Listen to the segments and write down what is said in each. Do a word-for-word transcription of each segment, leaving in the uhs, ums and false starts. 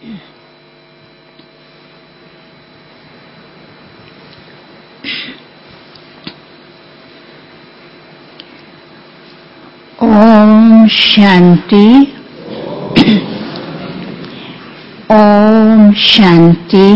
ओम शांति। ओम शांति।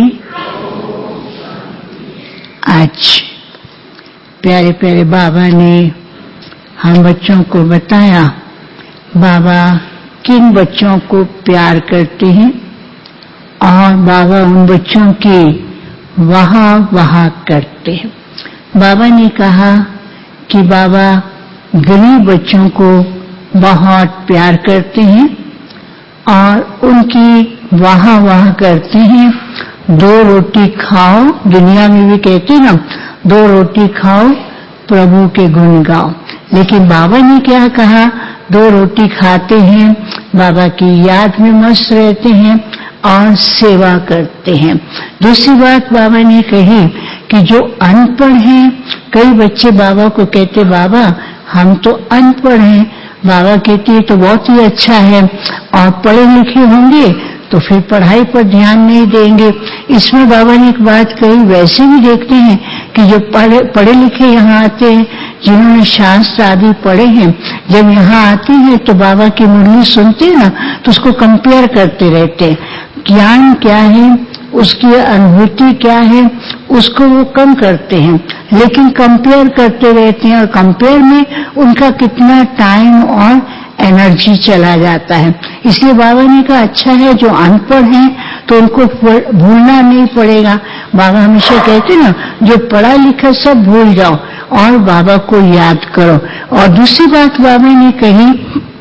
आज प्यारे प्यारे बाबा ने हम बच्चों को बताया बाबा किन बच्चों को प्यार करते हैं और बाबा उन बच्चों की वाह वाह करते हैं। बाबा ने कहा कि बाबा गरीब बच्चों को बहुत प्यार करते हैं और उनकी वाह वाह करते हैं। दो रोटी खाओ, दुनिया में भी कहते हैं ना, दो रोटी खाओ प्रभु के गुण गाओ। लेकिन बाबा ने क्या कहा, दो रोटी खाते हैं, बाबा की याद में मस्त रहते हैं और सेवा करते हैं। दूसरी बात बाबा ने कही कि जो अनपढ़ हैं, कई बच्चे बाबा को कहते बाबा हम तो अनपढ़ हैं। बाबा कहती है तो बहुत ही अच्छा है, और पढ़े लिखे होंगे तो फिर पढ़ाई पर ध्यान नहीं देंगे। इसमें बाबा ने एक बात कही, वैसे भी देखते हैं कि जो पढ़े पढ़े लिखे यहाँ आते हैं, जिन्होंने शास्त्र आदि पढ़े हैं, जब यहाँ आते हैं तो बाबा की मुरली सुनते हैं ना, तो उसको कंपेयर करते रहते हैं। ज्ञान क्या है, उसकी अनुभूति क्या है, उसको वो कम करते हैं, लेकिन कंपेयर करते रहते हैं और कंपेयर में उनका कितना टाइम और एनर्जी चला जाता है। इसलिए बाबा ने कहा अच्छा है जो अनपढ़ हैं तो उनको भूलना नहीं पड़ेगा। बाबा हमेशा कहते ना, जो पढ़ा लिखा सब भूल जाओ और बाबा को याद करो। और दूसरी बात बाबा ने कही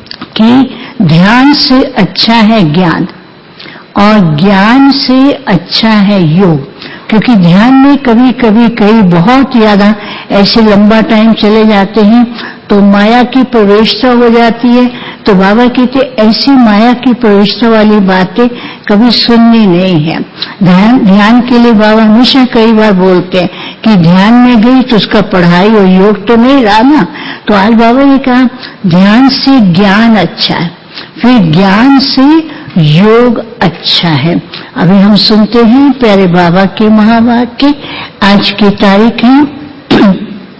कि ध्यान से अच्छा है ज्ञान और ज्ञान से अच्छा है योग, क्योंकि ध्यान में कभी कभी कई बहुत ज्यादा ऐसे लंबा टाइम चले जाते हैं तो माया की प्रवेशता हो जाती है। तो बाबा कहते ऐसी माया की प्रवेशता वाली बातें कभी सुननी नहीं है। ध्यान ध्यान के लिए बाबा हमेशा कई बार बोलते हैं कि ध्यान में गई तो उसका पढ़ाई और योग तो नहीं रहा ना। तो आज बाबा ने कहा ध्यान से ज्ञान अच्छा है, फिर ज्ञान से योग अच्छा है। अभी हम सुनते हैं प्यारे बाबा के महावाक्य। आज की तारीख है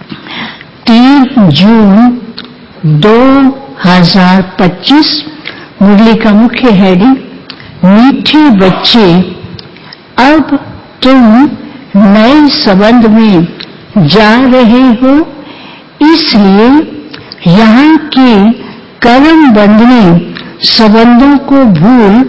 तीन जून दो हजार पच्चीस। मुरली का मुख्य हेडिंग, मीठे बच्चे अब तुम नए संबंध में जा रहे हो, इसलिए यहाँ के कर्म बंधने संबंधों को भूल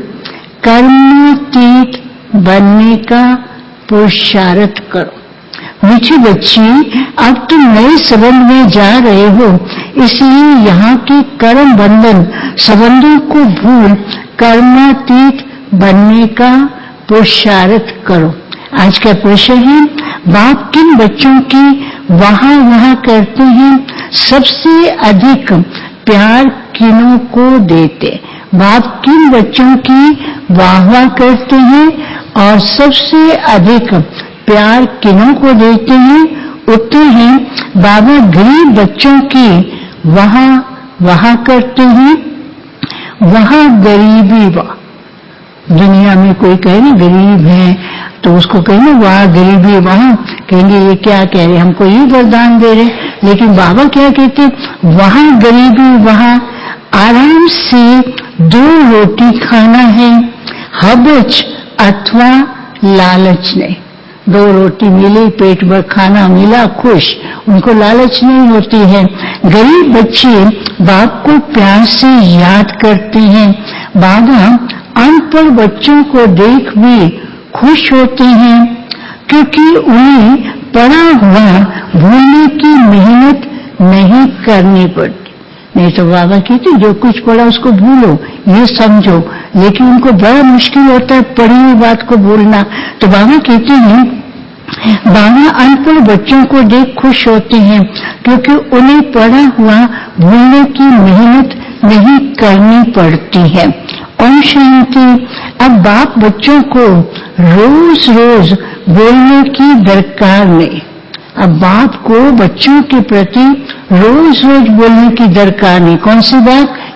कर्मातीत बनने का पुरुषार्थ करो। मीठे बच्चे अब तुम नए संबंध में जा रहे हो, इसलिए यहाँ के कर्म बंधन संबंधों को भूल कर्मातीत बनने का पुरुषार्थ करो। आज का प्रश्न है, बाप किन बच्चों की वाह वाह करते हैं, सबसे अधिक प्यार किनों को देते? बाप किन बच्चों की वाह वाह करते हैं और सबसे अधिक प्यार किनों को देते हैं? उत्तर है बाबा गरीब बच्चों की वाह वाह करते हैं। वहाँ गरीबी वाह, दुनिया में कोई कहे ना गरीब है तो उसको कहे ना वाह गरीबी वाह, कहेंगे ये क्या कह रहे, हमको ये वरदान दे रहे। लेकिन बाबा क्या कहते, वहाँ गरीबी वाह, आराम से दो रोटी खाना है, हबच अथवा लालच नहीं। दो रोटी मिली, पेट भर खाना मिला, खुश, उनको लालच नहीं होती है। गरीब बच्चे बाप को प्यार से याद करते हैं। बाबा अनपढ़ बच्चों को देख भी खुश होते हैं, क्योंकि उन्हें पढ़ा हुआ भूलने की मेहनत नहीं करनी पड़ती। नहीं तो बाबा कहते जो कुछ पढ़ा उसको भूलो, ये समझो, लेकिन उनको बड़ा मुश्किल होता है पढ़ी हुई बात को भूलना। तो बाबा कहते हैं बाबा अनपढ़ बच्चों को देख खुश होते हैं, क्योंकि उन्हें पढ़ा हुआ भूलने की मेहनत नहीं करनी पड़ती है। ओम शांति। अब बाप बच्चों को रोज रोज बोलने की दरकार नहीं। अब बाप को बच्चों के प्रति रोज रोज बोलने की दरकार नहीं। कौन सी बात?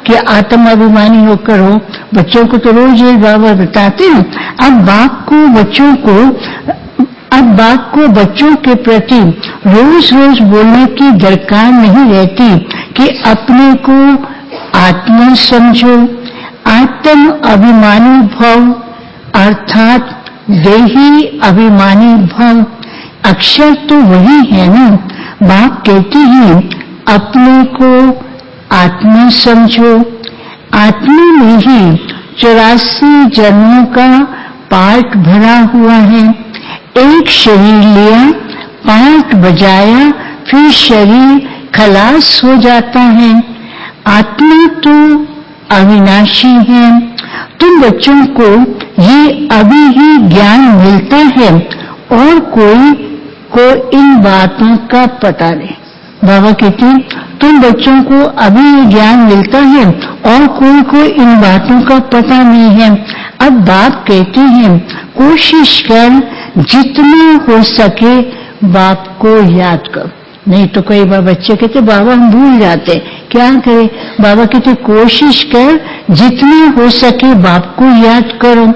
कि आत्म अभिमानी होकर हो। बच्चों को तो रोज ये बाबा बताते हैं। अब बाप को बच्चों को अब बाप को बच्चों के प्रति रोज रोज बोलने की दरकार नहीं रहती कि अपने को आत्मा समझो। आत्म अभिमानी भव अर्थात देही अभिमानी भव, अक्षर तो वही है ना। बाप कहते हैं अपने को आत्मा समझो। आत्मा में ही चौरासी जन्मों का पार्ट भरा हुआ है। एक शरीर लिया, पार्ट बजाया, फिर शरीर खलास हो जाता है। आत्मा तो अविनाशी है। तुम बच्चों को ये अभी ही ज्ञान मिलता है और कोई को इन बातों का पता नहीं। बाबा कहते हैं तुम बच्चों को अभी ये ज्ञान मिलता है और कोई को इन बातों का पता नहीं है। अब बाप कहते हैं कोशिश कर जितना हो सके बाप को याद करो। नहीं तो कई बार बच्चे कहते बाबा हम भूल जाते, क्या करें। बाबा कहते कोशिश कर जितना हो सके बाप को याद करो।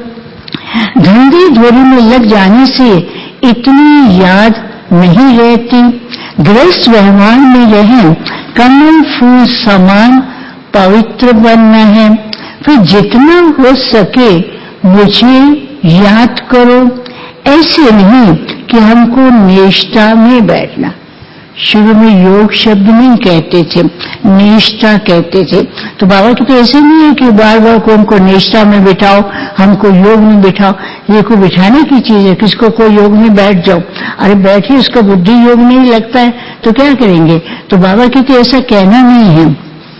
धंधे धोरी में लग जाने से इतनी याद नहीं रहती। गृहस्थ व्यवहार में रहे, कमल फूल समान पवित्र बनना है। फिर जितना हो सके मुझे याद करो। ऐसे नहीं कि हमको निष्ठा में बैठना। शुरू में योग शब्द नहीं कहते थे, निष्ठा कहते थे। तो बाबा कहते ऐसे नहीं है कि बार बार को हमको निष्ठा में बिठाओ, हमको योग में बिठाओ। ये कोई बिठाने की चीज है, किसको कोई योग में बैठ जाओ। अरे बैठिए, उसका बुद्धि योग नहीं लगता है तो क्या करेंगे। तो बाबा कहते ऐसा कहना नहीं है।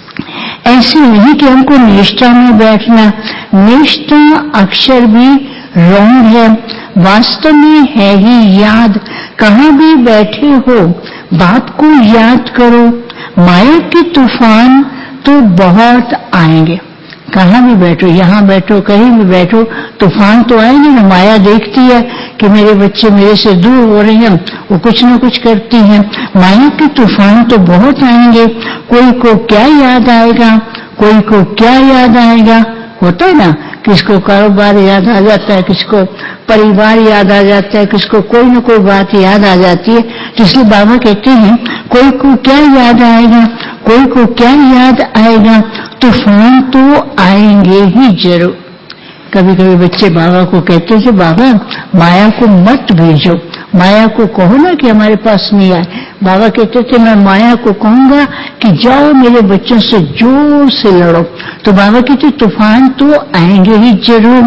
ऐसे नहीं कि हमको निष्ठा में बैठना। निष्ठा अक्षर भी रॉन्ग है, वास्तव में है ही याद। कहाँ भी बैठे हो बाप को याद करो। माया के तूफान तो बहुत आएंगे। कहाँ भी बैठो, यहाँ बैठो, कहीं भी बैठो, तूफान तो आएंगे ना। माया देखती है कि मेरे बच्चे मेरे से दूर हो रहे हैं, वो कुछ न कुछ करती हैं। माया के तूफान तो बहुत आएंगे। कोई को क्या याद आएगा, कोई को क्या याद आएगा। होता है ना, किसको कारोबार याद आ जाता है, किसको परिवार याद आ जाता है, किसको कोई न कोई बात याद आ जाती है। इसलिए बाबा कहते हैं कोई को क्या याद आएगा, कोई को क्या याद आएगा। तूफान तो आएंगे ही जरूर। कभी कभी बच्चे बाबा को कहते हैं बाबा माया को मत भेजो, माया को कहो ना कि हमारे पास नहीं आए। बाबा कहते थे मैं माया को कहूंगा कि जाओ मेरे बच्चों से जोर से लड़ो। तो बाबा कहते तूफान तो आएंगे ही जरूर।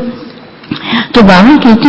तो बाबा कहते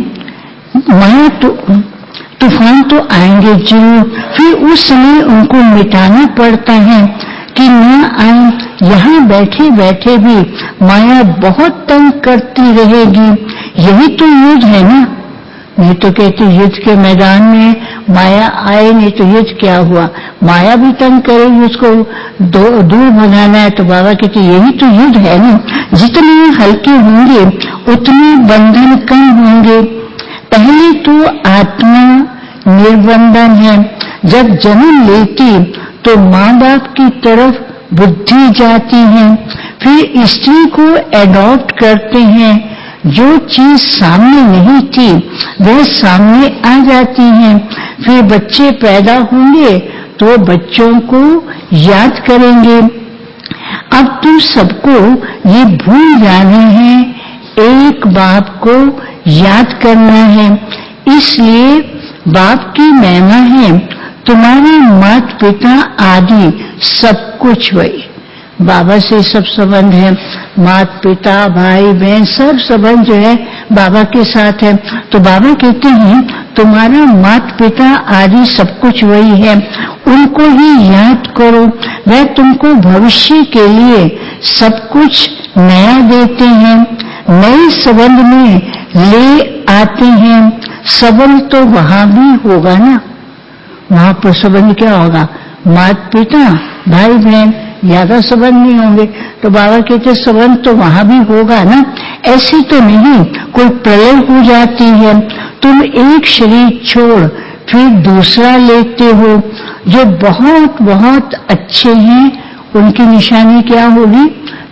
हैं माया तो तूफान तो आएंगे जरूर। फिर उस समय उनको मिटाना पड़ता है कि न आए। यहाँ बैठे बैठे भी माया बहुत तंग करती रहेगी। यही तो युद्ध है ना। नहीं तो कहती युद्ध के मैदान में माया आए, नहीं तो युद्ध क्या हुआ। माया भी तंग करेगी, उसको दूर भगाना है। तो बाबा कहते यही तो युद्ध है ना। जितने हल्के होंगे उतने बंधन कम होंगे। पहले तो आत्मा निर्बंधन है। जब जन्म लेती तो माँ बाप की तरफ बुद्धि जाती है। फिर स्त्री को एडॉप्ट करते हैं। जो चीज सामने नहीं थी वह सामने आ जाती है। फिर बच्चे पैदा होंगे तो बच्चों को याद करेंगे। अब तुम सबको ये भूल जाना है, एक बाप को याद करना है। इसलिए बाप की महिमा है, तुम्हारे माता पिता आदि सब कुछ वही। बाबा से सब संबंध है, माता पिता भाई बहन सब संबंध जो है बाबा के साथ है। तो बाबा कहते हैं तुम्हारा माता पिता आदि सब कुछ वही है, उनको ही याद करो। वह तुमको भविष्य के लिए सब कुछ नया देते हैं, नए संबंध में ले आते हैं। संबंध तो वहां भी होगा ना। वहां पर संबंध क्या होगा, माता पिता भाई बहन, ज्यादा संबंध नहीं होंगे। तो बाबा कहते संबंध तो वहां भी होगा ना। ऐसे तो नहीं कोई प्रलय हो जाती है, तुम एक शरीर छोड़ फिर दूसरा लेते हो। जो बहुत बहुत अच्छे हैं उनकी निशानी क्या होगी,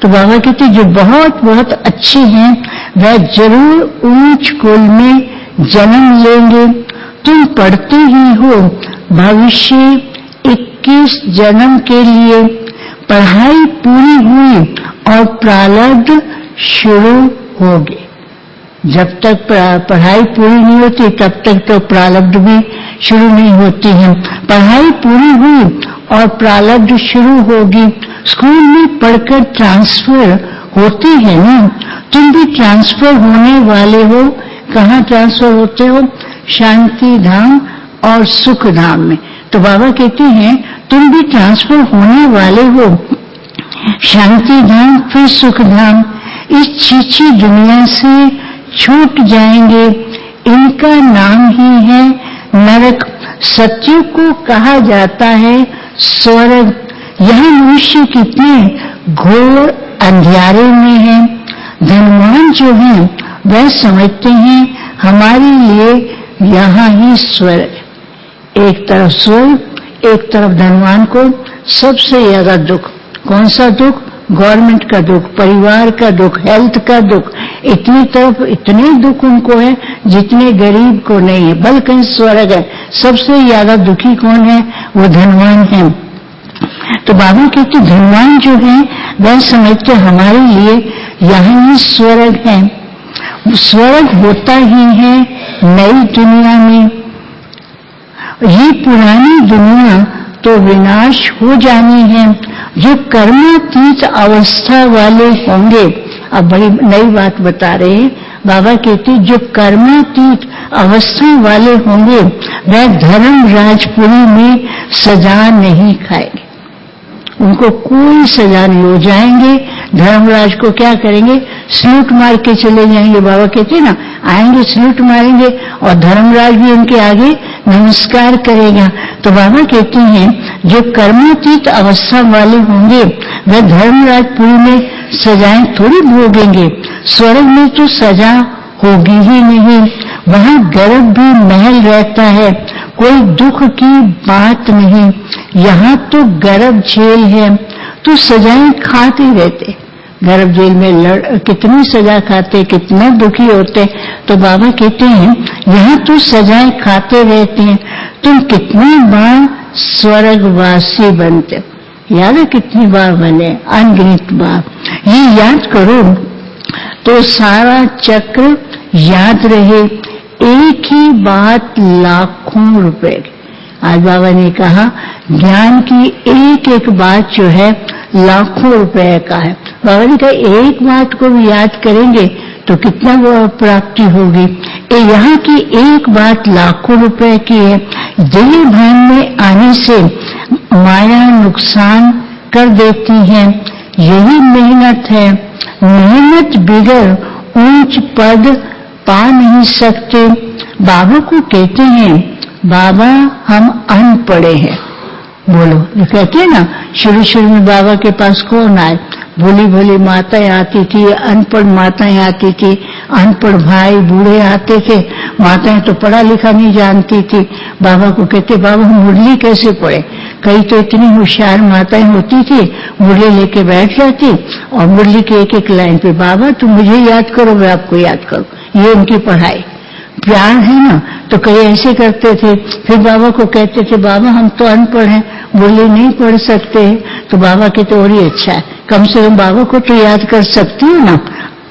तो बाबा कहते जो बहुत बहुत अच्छे हैं वह जरूर ऊंच कुल में जन्म लेंगे। तुम पढ़ते ही हो भविष्य इक्कीस जन्म के लिए पढ़ाई पूरी हुई और प्रारब्ध शुरू होगी। जब तक पढ़ाई पूरी नहीं होती तब तक तो प्रारब्ध भी शुरू नहीं होती है। पढ़ाई पूरी हुई और प्रारब्ध शुरू होगी। स्कूल में पढ़कर ट्रांसफर होती है ना, तुम भी ट्रांसफर होने वाले हो। कहाँ ट्रांसफर होते हो? शांति धाम और सुख धाम में। तो बाबा कहते हैं तुम भी ट्रांसफर होने वाले हो, शांति धाम फिर सुख धाम। इस छीछी दुनिया से छूट जाएंगे। इनका नाम ही है नरक। सत्य को कहा जाता है स्वर्ग। यह मनुष्य कितने घोर अंधियारे में है। धनवान जो है वह समझते हैं हमारे लिए यहाँ ही स्वर्ग। एक तरफ स्वर्ग, एक तरफ धनवान को सबसे ज्यादा दुख। कौन सा दुख? गवर्नमेंट का दुख, परिवार का दुख, हेल्थ का दुख। इतनी तरफ इतने दुख उनको है जितने गरीब को नहीं है। बल्कि स्वर्ग है। सबसे ज्यादा दुखी कौन है? वो धनवान है। तो बाबा कहते धनवान जो है वह समझते हमारे लिए यहाँ ही स्वर्ग है। स्वर्ग होता ही है नई दुनिया में। ये पुरानी दुनिया तो विनाश हो जानी है। जो कर्मातीत अवस्था वाले होंगे, अब बड़ी नई बात बता रहे हैं बाबा कहते जो कर्मातीत अवस्था वाले होंगे वह धर्म राजपुरी में सजा नहीं खाएंगे। उनको कोई सजा नहीं हो जाएंगे। धर्मराज को क्या करेंगे? सल्यूट मार के चले जाएंगे। बाबा कहते ना आएंगे सल्यूट मारेंगे और धर्मराज भी उनके आगे नमस्कार करेगा। तो बाबा कहते हैं जो कर्मातीत अवस्था वाले होंगे वह धर्मराजपुरी में सजाएं थोड़ी भोगेंगे। स्वर्ग में तो सजा होगी ही नहीं। वहाँ गर्भ भी महल रहता है, कोई दुख की बात नहीं। यहाँ तो गर्भ जेल है, तो सजाएं खाते रहते। गर्भ जेल में लड़ कितनी सजा खाते, कितना दुखी होते। तो बाबा कहते हैं यहाँ तो सजाएं खाते रहते हैं। तुम कितनी बार स्वर्गवासी बनते, याद है कितनी बार बने? अनगिनत बार। ये याद करो तो सारा चक्र याद रहे। एक ही बात लाखों रुपए। आज बाबा ने कहा ज्ञान की एक एक बात जो है लाखों रुपए का है। बाबा ने कहा एक बात को भी याद करेंगे तो कितना वो प्राप्ति होगी। यहाँ की एक बात लाखों रुपए की है। देह भान में आने से माया नुकसान कर देती है। यही मेहनत है। मेहनत बिगर ऊंच पद पा नहीं सकते। बाबा को कहते हैं बाबा हम अनपढ़े हैं। बोलो, ये कहते हैं ना शुरू शुरू में बाबा के पास कौन आए? भोली भोली माताएं आती थी, अनपढ़ माताएं आती थी, अनपढ़ भाई बूढ़े आते थे। माताएं तो पढ़ा लिखा नहीं जानती थी। बाबा को कहते बाबा हम मुरली कैसे पढ़े? कई तो इतनी होशियार माताएं होती थी, मुरली लेके बैठ जाती और मुरली के एक एक लाइन पे बाबा तुम मुझे याद करो मैं आपको याद करूं। ये उनकी पढ़ाई। प्यार है ना, तो कई ऐसे करते थे। फिर बाबा को कहते थे बाबा हम तो अनपढ़ हैं, मुरली नहीं पढ़ सकते। तो बाबा कहते और ही अच्छा है, कम से कम बाबा को तो याद कर सकती हो ना।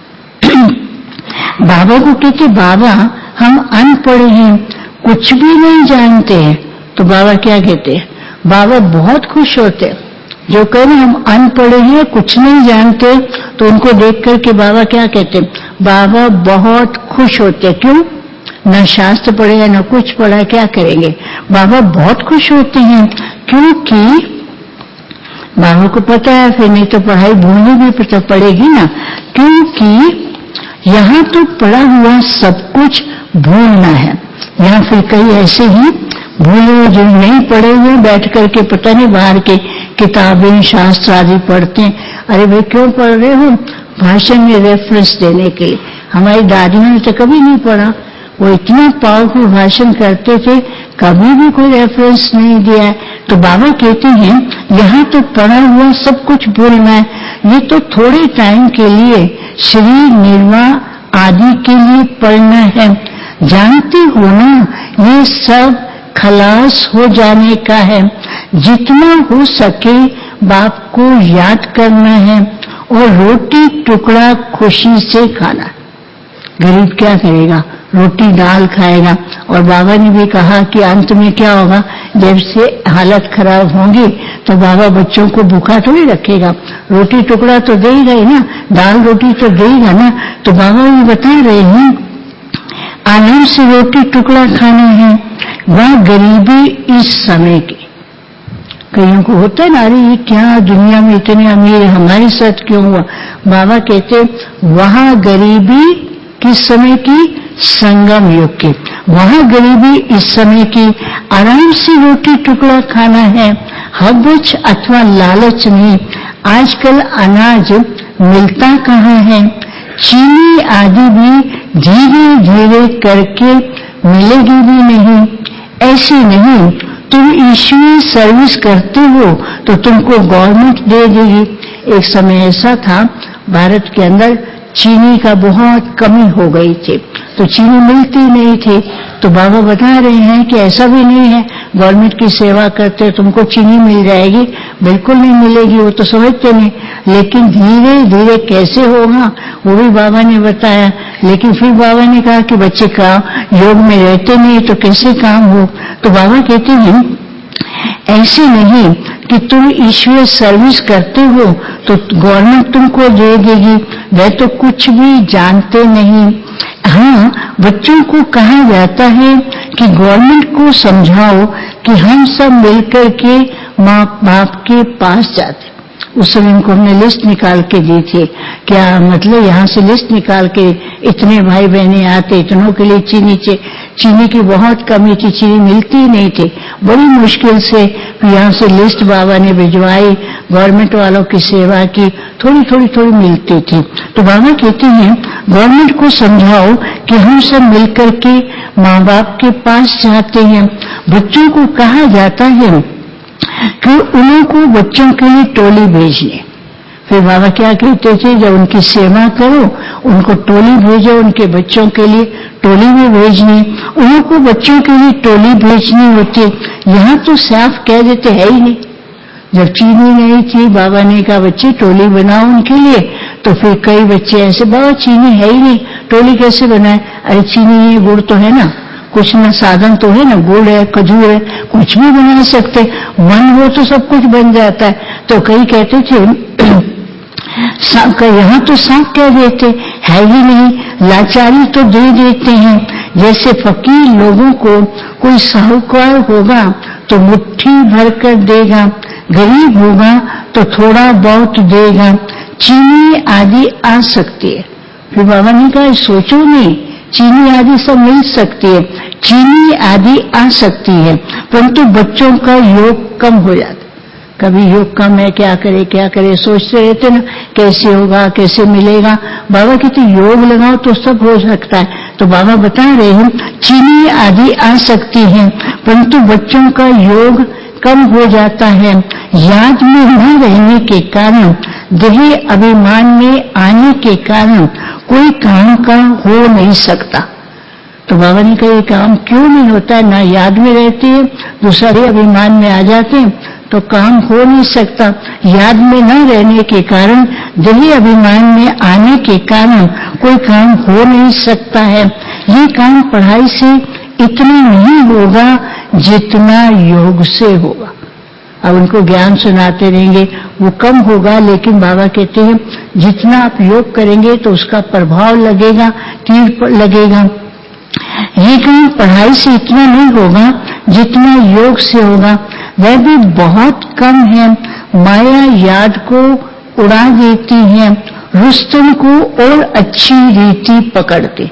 बाबा को कहते बाबा हम अनपढ़ हैं, कुछ भी नहीं जानते हैं। तो बाबा क्या कहते हैं? बाबा बहुत खुश होते। जो कह रहे हम अनपढ़ हैं, कुछ नहीं जानते, तो उनको देख करके बाबा क्या कहते? बाबा बहुत खुश होते। क्यों? न शास्त्र पढ़े है न कुछ पढ़ा, क्या करेंगे? बाबा बहुत खुश होते हैं क्योंकि बाबा को पता है फिर नहीं तो पढ़ाई भूलनी भी पता पड़ेगी ना। क्योंकि यहाँ तो पढ़ा हुआ सब कुछ भूलना है। यहाँ फिर कई ऐसे ही भूले जो नहीं पढ़े हुए बैठ करके पता नहीं बाहर के किताबें शास्त्र आदि पढ़ते हैं। अरे भाई क्यों पढ़ रहे हो? भाषण में रेफरेंस देने के लिए। हमारी दादियों ने तो कभी नहीं पढ़ा, वो इतना पावरफुल भाषण करते थे, कभी भी कोई रेफरेंस नहीं दिया है। तो बाबा कहते हैं यहाँ तो पढ़ा हुआ सब कुछ भूलना है। ये तो थोड़े टाइम के लिए शरीर निर्वाह आदि के लिए पढ़ना है। जानते हो ना, ये सब खलास हो जाने का है। जितना हो सके बाप को याद करना है और रोटी टुकड़ा खुशी से खाना। गरीब क्या करेगा, रोटी दाल खाएगा। और बाबा ने भी कहा कि अंत में क्या होगा, जब से हालत खराब होंगी तो बाबा बच्चों को भूखा थोड़ी रखेगा, रोटी टुकड़ा तो देगा ही ना, दाल रोटी तो देगा ना। तो बाबा ये बता रहे हैं आराम से रोटी टुकड़ा खाना है। वह गरीबी इस समय की, कईयों को होता है ना, अरे ये क्या दुनिया में इतने अमीर, हमारे साथ क्यों हुआ। बाबा कहते वहां गरीबी किस समय की, संगम युग की। वहां गरीबी इस समय की, आराम से रोटी टुकड़ा खाना है, हवच अथवा लालच नहीं। आजकल अनाज मिलता कहाँ है, चीनी आदि भी धीरे धीरे करके मिलेगी भी नहीं। ऐसे नहीं, तुम ईश्वरीय सर्विस करते हो तो तुमको गवर्नमेंट दे देगी। एक समय ऐसा था भारत के अंदर चीनी का बहुत कमी हो गई थी, तो चीनी मिलती नहीं थी। तो बाबा बता रहे हैं कि ऐसा भी नहीं है गवर्नमेंट की सेवा करते तुमको चीनी मिल जाएगी, बिल्कुल नहीं मिलेगी, वो तो समझते नहीं। लेकिन धीरे धीरे कैसे होगा वो भी बाबा ने बताया। लेकिन फिर बाबा ने कहा कि बच्चे का योग में रहते नहीं तो कैसे काम हो। तो बाबा कहते हैं ऐसे नहीं कि तुम ईश्वर सर्विस करते हो तो गवर्नमेंट तुमको दे देगी, वह तो कुछ भी जानते नहीं। हाँ, बच्चों को कहा जाता है कि गवर्नमेंट को समझाओ कि हम सब मिलकर के माँ बाप के पास जाते। उस समय इनको हमने लिस्ट निकाल के दी थी, क्या मतलब यहाँ से लिस्ट निकाल के इतने भाई बहने आते, इतनों के लिए चीनी चे चीनी की बहुत कमी थी, चीनी मिलती ही नहीं थी, बड़ी मुश्किल से यहाँ से लिस्ट बाबा ने भिजवाई, गवर्नमेंट वालों की सेवा की, थोड़ी थोड़ी थोड़ी मिलती थी। तो बाबा कहते हैं गवर्नमेंट को समझाओ कि हम सब मिलकर के माँ बाप के पास जाते हैं। बच्चों को कहा जाता है कि उन्हीं को बच्चों के लिए टोली भेजिए। फिर बाबा क्या कहते थे, जब उनकी सेवा करो उनको टोली भेजो, उनके बच्चों के लिए टोली भी भेजनी, उन्हीं को बच्चों के लिए टोली भेजनी होती। यहाँ तो साफ कह देते है ही नहीं। जब चीनी नहीं थी बाबा ने कहा बच्चे टोली बनाओ उनके लिए, तो फिर कई बच्चे ऐसे, बाबा चीनी है ही नहीं, टोली कैसे बनाए। अरे चीनी गुड़ तो है ना, कुछ न साधन तो है ना, गुड़ है, खजूर है, कुछ भी बना सकते, मन हो तो सब कुछ बन जाता है। तो कई कहते थे यहाँ तो साफ कह देते है ही नहीं, लाचारी तो दे देते हैं। जैसे फकीर लोगों को कोई साहूकार होगा तो मुट्ठी भर कर देगा, गरीब होगा तो थोड़ा बहुत देगा। चीनी आदि आ सकती है। फिर बाबा ने कहा सोचो नहीं, चीनी आदि सब मिल सकती है, चीनी आदि आ सकती है, परंतु बच्चों का योग कम हो जाता। कभी योग कम है, क्या करे क्या करे सोचते रहते ना, कैसे होगा कैसे मिलेगा। बाबा कहते योग लगाओ तो सब हो सकता है। तो बाबा बता रहे हैं चीनी आदि आ सकती है, परंतु बच्चों का योग कम हो जाता है। याद में न रहने के कारण, देह अभिमान में आने के कारण कोई काम का हो नहीं सकता। तो बाबा ने कहा ये काम क्यों नहीं होता है, ना याद में रहते हैं, दूसरे अभिमान में आ जाते हैं तो काम हो नहीं सकता। याद में न रहने के कारण, देह अभिमान में आने के कारण कोई काम हो नहीं सकता है। ये काम पढ़ाई से इतना नहीं होगा जितना योग से होगा। अब उनको ज्ञान सुनाते रहेंगे वो कम होगा, लेकिन बाबा कहते हैं जितना आप योग करेंगे तो उसका प्रभाव लगेगा, तीर लगेगा। ये काम पढ़ाई से इतना नहीं होगा जितना योग से होगा, वह भी बहुत कम है। माया याद को उड़ा देती है, रुस्तम को और अच्छी रीति पकड़ते।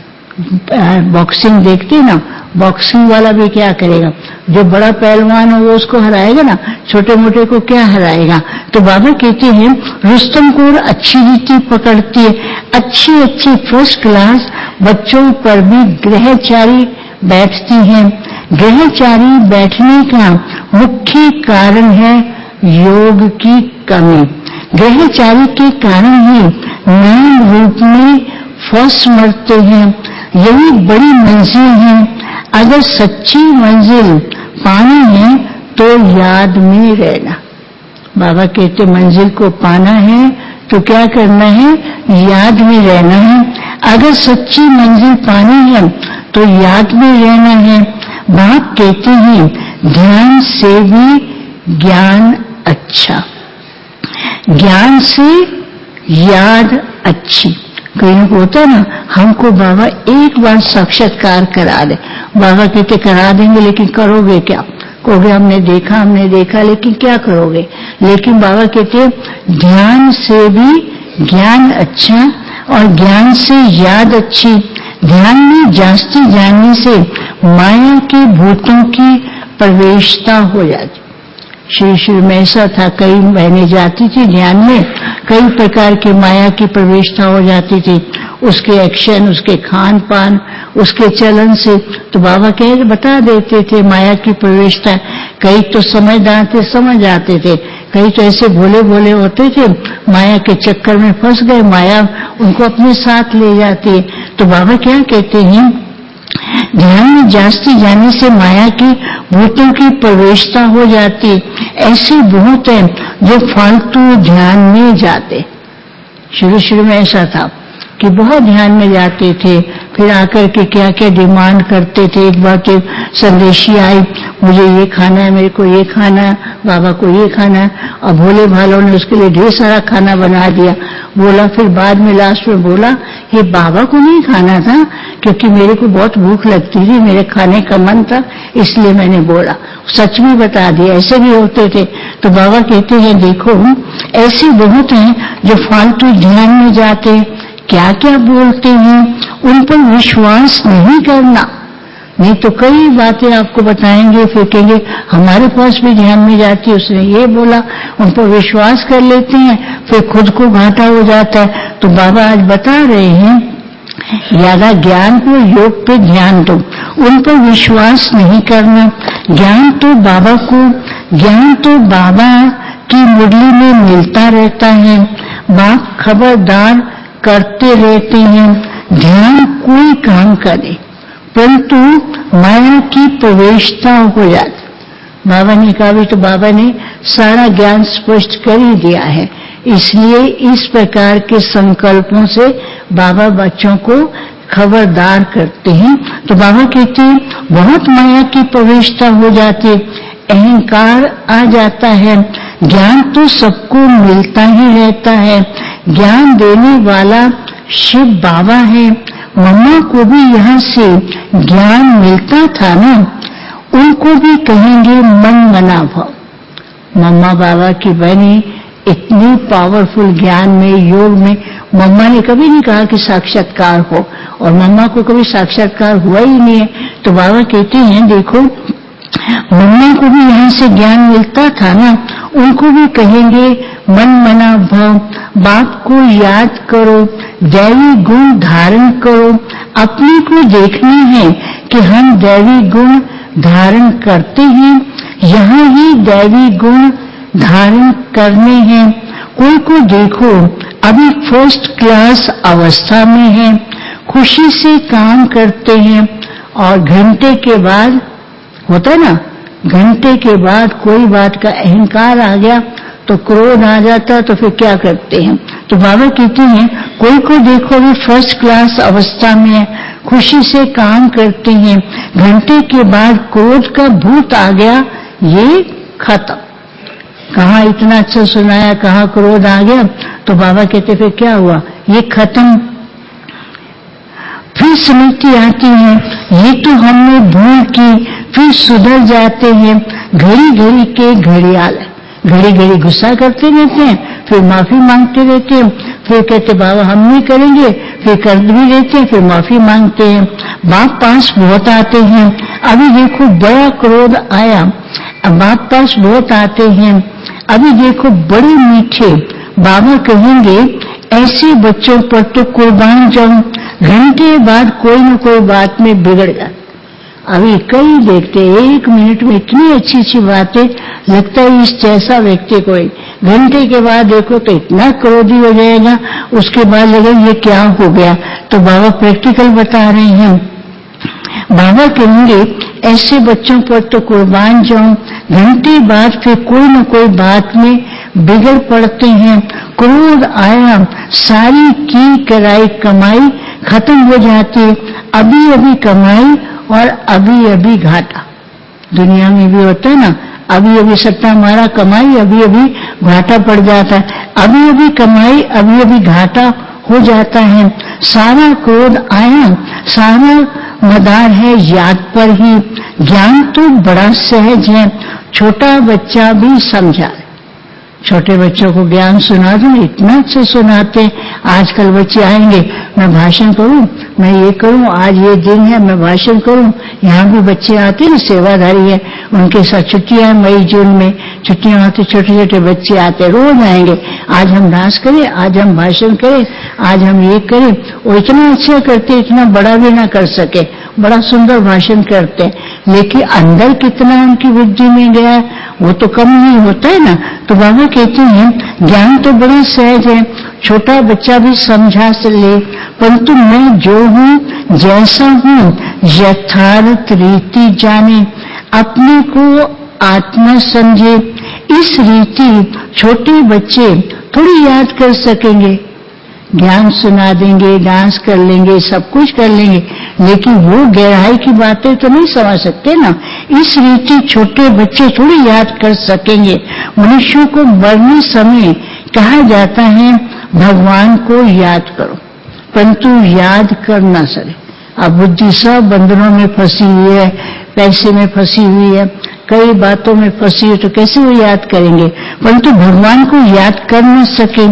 बॉक्सिंग देखते ना, बॉक्सिंग वाला भी क्या करेगा, जो बड़ा पहलवान हो वो उसको हराएगा ना, छोटे मोटे को क्या हराएगा। तो बाबा कहते हैं रुस्तम को और अच्छी रीति पकड़ती है। अच्छी अच्छी फर्स्ट क्लास बच्चों पर भी ग्रहचारी बैठती हैं। ग्रहचारी बैठने का मुख्य कारण है योग की कमी। ग्रहचारी के कारण ही नाम रूप में फंस मरते हैं। यही बड़ी मंजिल है। अगर सच्ची मंजिल पानी है तो याद में रहना। बाबा कहते मंजिल को पाना है तो क्या करना है, याद में रहना है। अगर सच्ची मंजिल पानी है तो याद में रहना है। बाप कहते हैं ध्यान से भी ज्ञान अच्छा, ज्ञान से याद अच्छी। कहीं होता ना, हमको बाबा एक बार साक्षात्कार करा दे, बाबा कहते करा देंगे लेकिन करोगे क्या, कहोगे हमने देखा हमने देखा लेकिन क्या करोगे। लेकिन बाबा कहते ध्यान से भी ज्ञान अच्छा और ज्ञान से याद अच्छी। ध्यान में जास्ती जानने से माया के भूतों की प्रवेशता हो जाती। शुरू शुरू में ऐसा था, कई महीने जाती थी ध्यान में, कई प्रकार की माया की प्रवेशता हो जाती थी, उसके एक्शन, उसके खान पान, उसके चलन से। तो बाबा कह बता देते थे माया की प्रवेशता। कई तो समझदार थे, समझ जाते थे, कई तो ऐसे भोले भोले होते थे, माया के चक्कर में फंस गए, माया उनको अपने साथ ले जाती है। तो बाबा क्या कहते हैं, ध्यान में जास्ती जाने से माया की भूतों की प्रवेशता हो जाती। ऐसे बहुत हैं जो फालतू ध्यान में जाते। शुरू शुरू में ऐसा था कि बहुत ध्यान में जाते थे, फिर आकर के क्या क्या डिमांड करते थे। एक बार के संदेशी आई, मुझे ये खाना है, मेरे को ये खाना है, बाबा को ये खाना है, और भोले भालों ने उसके लिए ढेर सारा खाना बना दिया। बोला फिर बाद में लास्ट में बोला, ये बाबा को नहीं खाना था क्योंकि मेरे को बहुत भूख लगती थी, मेरे खाने का मन था, इसलिए मैंने बोला। सच भी बता दिया, ऐसे भी होते थे। तो बाबा कहते हैं देखो ऐसे बहुत हैं जो फालतू ध्यान में जाते, क्या क्या बोलते हैं, उन पर विश्वास नहीं करना। नहीं तो कई बातें आपको बताएंगे, फिर कहेंगे हमारे पास भी ध्यान में जाती, उसने ये बोला, उन पर विश्वास कर लेते हैं, फिर खुद को घाटा हो जाता है। तो बाबा आज बता रहे हैं ज्यादा ज्ञान को, योग पे ध्यान दो, उन पर विश्वास नहीं करना। ज्ञान तो बाबा को, ज्ञान तो बाबा की मुरली में मिलता रहता है। बाप खबरदार करते रहते हैं, ध्यान कोई काम करे परंतु माया की प्रवेशता हो जाती। बाबा ने कहा भी तो बाबा ने सारा ज्ञान स्पष्ट कर ही दिया है, इसलिए इस प्रकार के संकल्पों से बाबा बच्चों को खबरदार करते हैं। तो बाबा कहते हैं बहुत माया की प्रवेशता हो जाती, अहंकार आ जाता है। ज्ञान तो सबको मिलता ही रहता है, ज्ञान देने वाला शिव बाबा है। मम्मा को भी यहाँ से ज्ञान मिलता था ना, उनको भी कहेंगे मन मना भाव। मम्मा बाबा की बनी इतनी पावरफुल ज्ञान में, योग में, मम्मा ने कभी नहीं कहा कि साक्षात्कार हो, और मम्मा को कभी साक्षात्कार हुआ ही नहीं है। तो बाबा कहते हैं देखो मम्मा को भी यहाँ से ज्ञान मिलता था ना, उनको भी कहेंगे मन मना भाव। बाप को याद करो, दैवी गुण धारण करो। अपने को देखना है कि हम दैवी गुण धारण करते हैं, यहाँ ही दैवी गुण धारण करने हैं। कोई को देखो अभी फर्स्ट क्लास अवस्था में है, खुशी से काम करते हैं, और घंटे के बाद होता ना, घंटे के बाद कोई बात का अहंकार आ गया तो क्रोध आ जाता, तो फिर क्या करते हैं। तो बाबा कहते हैं कोई को देखो भी फर्स्ट क्लास अवस्था में है, खुशी से काम करते हैं, घंटे के बाद क्रोध का भूत आ गया, ये खत्म। कहाँ इतना अच्छा सुनाया, कहाँ क्रोध आ गया। तो बाबा कहते फिर क्या हुआ, ये खत्म। फिर स्मृति आती है, ये तो हमने भूल की, फिर सुधर जाते हैं। घड़ी घड़ी के घड़ियाल, घड़ी घड़ी गुस्सा करते रहते हैं, फिर माफी मांगते रहते हैं, फिर कहते बाबा हम नहीं करेंगे, फिर कर भी देते हैं, फिर माफी मांगते हैं। बाप पास बहुत आते हैं, अभी देखो बड़ा क्रोध आया, अब बाप पास बहुत आते हैं, अभी देखो बड़े मीठे। बाबा कहेंगे ऐसे बच्चों पर तो कुर्बान जाऊं, घंटे बाद कोई न कोई बात में बिगड़ जाता। अभी कई देखते एक मिनट में इतनी अच्छी अच्छी बातें, लगता है इस जैसा व्यक्ति कोई घंटे के बाद देखो तो इतना क्रोधी हो जाएगा, उसके बाद लगे ये क्या हो गया। तो बाबा प्रैक्टिकल बता रहे हैं, बाबा कहेंगे ऐसे बच्चों पर तो कुर्बान जाऊं, घंटे बाद फिर कोई न कोई बात में बिगड़ पड़ते हैं, क्रोध आया, सारी की कराई कमाई खत्म हो जाती है, अभी अभी कमाई और अभी अभी घाटा। दुनिया में भी होता है ना, अभी अभी सट्टा मारा कमाई, अभी अभी घाटा पड़ जाता है, अभी अभी कमाई अभी अभी घाटा हो जाता है। सारा क्रोध आया, सारा मदार है याद पर ही, ज्ञान तो बड़ा सहज है, छोटा बच्चा भी समझा। छोटे बच्चों को ज्ञान सुना दूं, इतना अच्छा सुनाते। आजकल बच्चे आएंगे, मैं भाषण करूं, मैं ये करूं, आज ये दिन है मैं भाषण करूं। यहाँ भी बच्चे आते हैं, सेवाधारी है, उनके साथ छुट्टियां मई जून में छुट्टियां आती, छोटे छोटे बच्चे आते, रोज आएंगे, आज हम डांस करें, आज हम भाषण करें, आज हम ये करें। वो इतना अच्छा करते, इतना बड़ा भी ना कर सके, बड़ा सुंदर भाषण करते, लेकिन अंदर कितना उनकी बुद्धि में गया वो तो कम ही होता है ना। तो बाबा कहते हैं ज्ञान तो बड़ा सहज है, छोटा बच्चा भी समझा से ले, परंतु मैं जो हूँ जैसा हूँ यथार्थ रीति जाने, अपने को आत्मा समझे। इस रीति छोटे बच्चे थोड़ी याद कर सकेंगे, ज्ञान सुना देंगे, डांस कर लेंगे, सब कुछ कर लेंगे, लेकिन वो गहराई की बातें तो नहीं समझ सकते ना। इस रीति छोटे बच्चे थोड़ी याद कर सकेंगे। मनुष्यों को मरने समय कहा जाता है भगवान को याद करो, परंतु याद कर ना सके। अब बुद्धि सब बंधनों में फंसी हुई है, पैसे में फंसी हुई है, कई बातों में फंसी है, तो कैसे वो याद करेंगे। परंतु भगवान को याद कर न सके,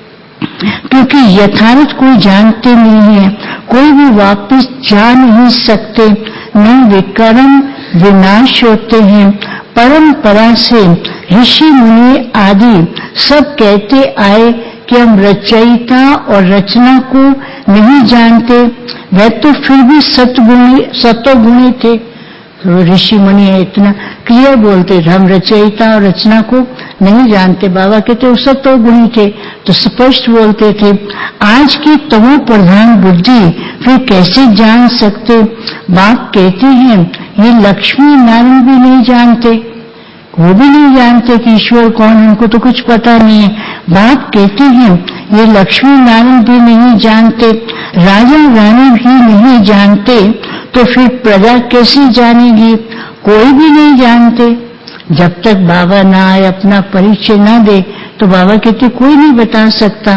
क्योंकि यथार्थ कोई जानते नहीं है, कोई भी वापस जा नहीं सकते, न विकर्म विनाश होते हैं। परंपरा से ऋषि मुनि आदि सब कहते आए कि हम रचयिता और रचना को नहीं जानते, वह तो फिर भी सतगुणी सतोगुणी थे। तो ऋषि मुनि इतना क्लियर बोलते थे, हम रचयिता और रचना को नहीं जानते। बाबा कहते वो सतोगुणी थे, तो स्पष्ट बोलते थे। आज की तमो प्रधान बुद्धि फिर कैसे जान सकते। बाप कहते हैं ये लक्ष्मी नारायण भी नहीं जानते, वो भी नहीं जानते कि ईश्वर कौन है, उनको तो कुछ पता नहीं है। बाप कहते हैं ये लक्ष्मी नारायण भी नहीं जानते, राजा रानी भी नहीं जानते, तो फिर प्रजा कैसे जानेगी। कोई भी नहीं जानते, जब तक बाबा ना आए, अपना परिचय ना दे, तो बाबा कहते कोई नहीं बता सकता।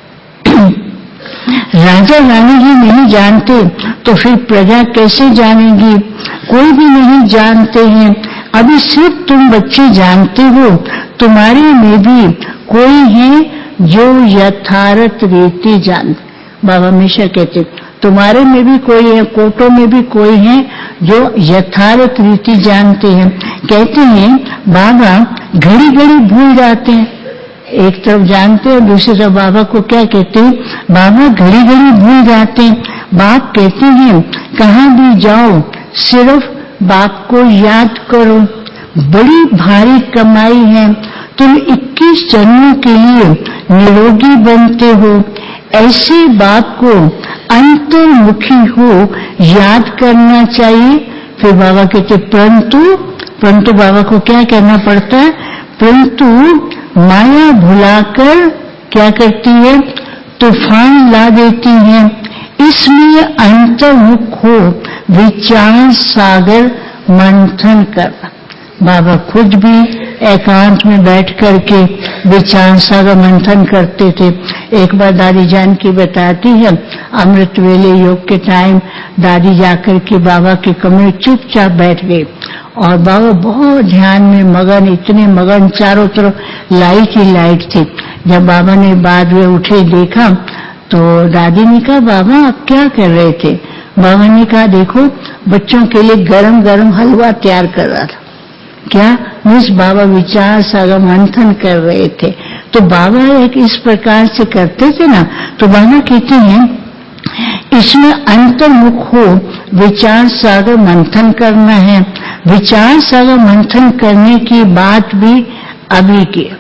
राजा रानी ही नहीं जानते, तो फिर प्रजा कैसे जानेगी। कोई भी नहीं जानते हैं, अभी सिर्फ तुम बच्चे जानते हो। तुम्हारे में भी कोई है जो यथार्थ रीति जानते। बाबा हमेशा कहते तुम्हारे में भी कोई है, कोटों में भी कोई है जो यथार्थ रीति जानते हैं। कहते हैं बाबा घड़ी घड़ी भूल जाते हैं, एक तरफ जानते हैं, दूसरी तरफ बाबा को क्या कहते हैं, बाबा घड़ी घड़ी भूल जाते हैं। बाप कहते हैं कहाँ भी जाओ सिर्फ बाप को याद करो, बड़ी भारी कमाई है, तुम इक्कीस जन्मों के लिए निरोगी बनते हो। ऐसे बाप को अंतर्मुखी हो याद करना चाहिए। फिर बाबा कहते परंतु परंतु बाबा को क्या कहना पड़ता है, परंतु माया भुलाकर क्या करती है, तूफान ला देती है। इसलिए अंतर्मुख हो विचार सागर मंथन करना। बाबा खुद भी एकांत में बैठ करके विचार सागर मंथन करते थे। एक बार दादी जान की बताती है, अमृत वेले योग के टाइम दादी जाकर के बाबा के कमरे चुपचाप बैठ गए और बाबा बहुत ध्यान में मगन, इतने मगन, चारों तरफ लाइट ही लाइट थी। जब बाबा ने बाद में उठे देखा तो दादी ने कहा बाबा आप क्या कर रहे थे। बाबा ने कहा देखो बच्चों के लिए गरम गरम हलवा तैयार कर रहा था। क्या मिस बाबा विचार सागर मंथन कर रहे थे। तो बाबा एक इस प्रकार से करते थे ना, तो बाबा कहते हैं इसमें अंतर्मुख हो विचार सागर मंथन करना है। विचार सागर मंथन करने की बात भी अभी की,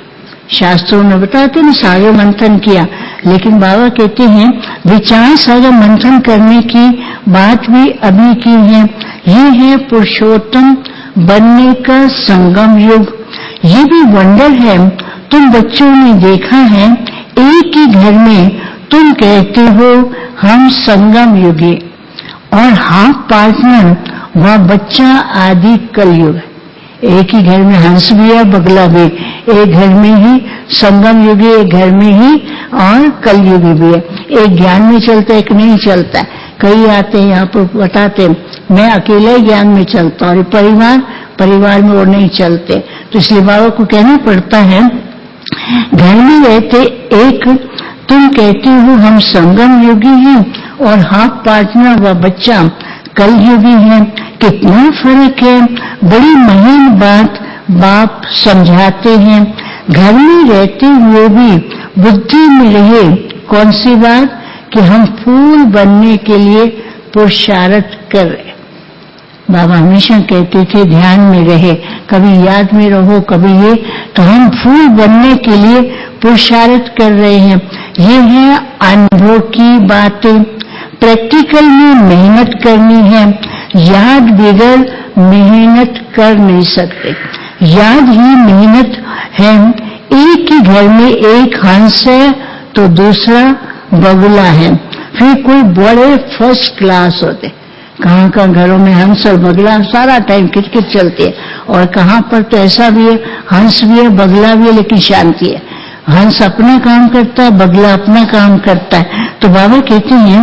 शास्त्रों में बताते हैं सागर मंथन किया, लेकिन बाबा कहते हैं विचार सागर मंथन करने की बात भी अभी की है। ये है पुरुषोत्तम बनने का संगम युग। ये भी वंडर है। तुम बच्चों ने देखा है एक ही घर में तुम कहते हो हम संगम युगी, और हाफ पार्टनर वह बच्चा आदि कलयुग है। एक ही घर में हंस भी है बगला भी, एक घर में ही संगम युगी, एक घर में ही और कलयुगी भी है। एक ज्ञान में चलता है, एक नहीं चलता है। कई आते हैं यहाँ पर बताते मैं अकेले ही ज्ञान में चलता हूँ, और परिवार परिवार में वो नहीं चलते। तो इसलिए बाबा को कहना पड़ता है घर में रहते एक तुम कहते हो हम संगम युगी हैं, और हाफ पार्टनर व बच्चा कलयुगी है। कितना फर्क है। बड़ी महीन बात बाप समझाते हैं। घर में रहते हुए भी बुद्धि में रहे कौन सी बात कि हम फूल बनने के लिए पुरुषार्थ कर रहे। बाबा हमेशा कहते थे ध्यान में रहे, कभी याद में रहो, कभी ये, तो हम फूल बनने के लिए पुरुषार्थ कर रहे हैं। ये है अनुभव की बातें। प्रैक्टिकल में मेहनत करनी है। याद बगैर मेहनत कर नहीं सकते। याद ही मेहनत है। एक ही घर में एक हंस है तो दूसरा बगुला है। फिर कोई बड़े फर्स्ट क्लास होते, कहाँ कहाँ घरों में हंस और बगला सारा टाइम किटकिट चलती है, और कहाँ पर तो ऐसा भी है हंस भी है बगला भी है लेकिन शांति है। हंस अपना काम करता है, बगला अपना काम करता है। तो बाबा कहते हैं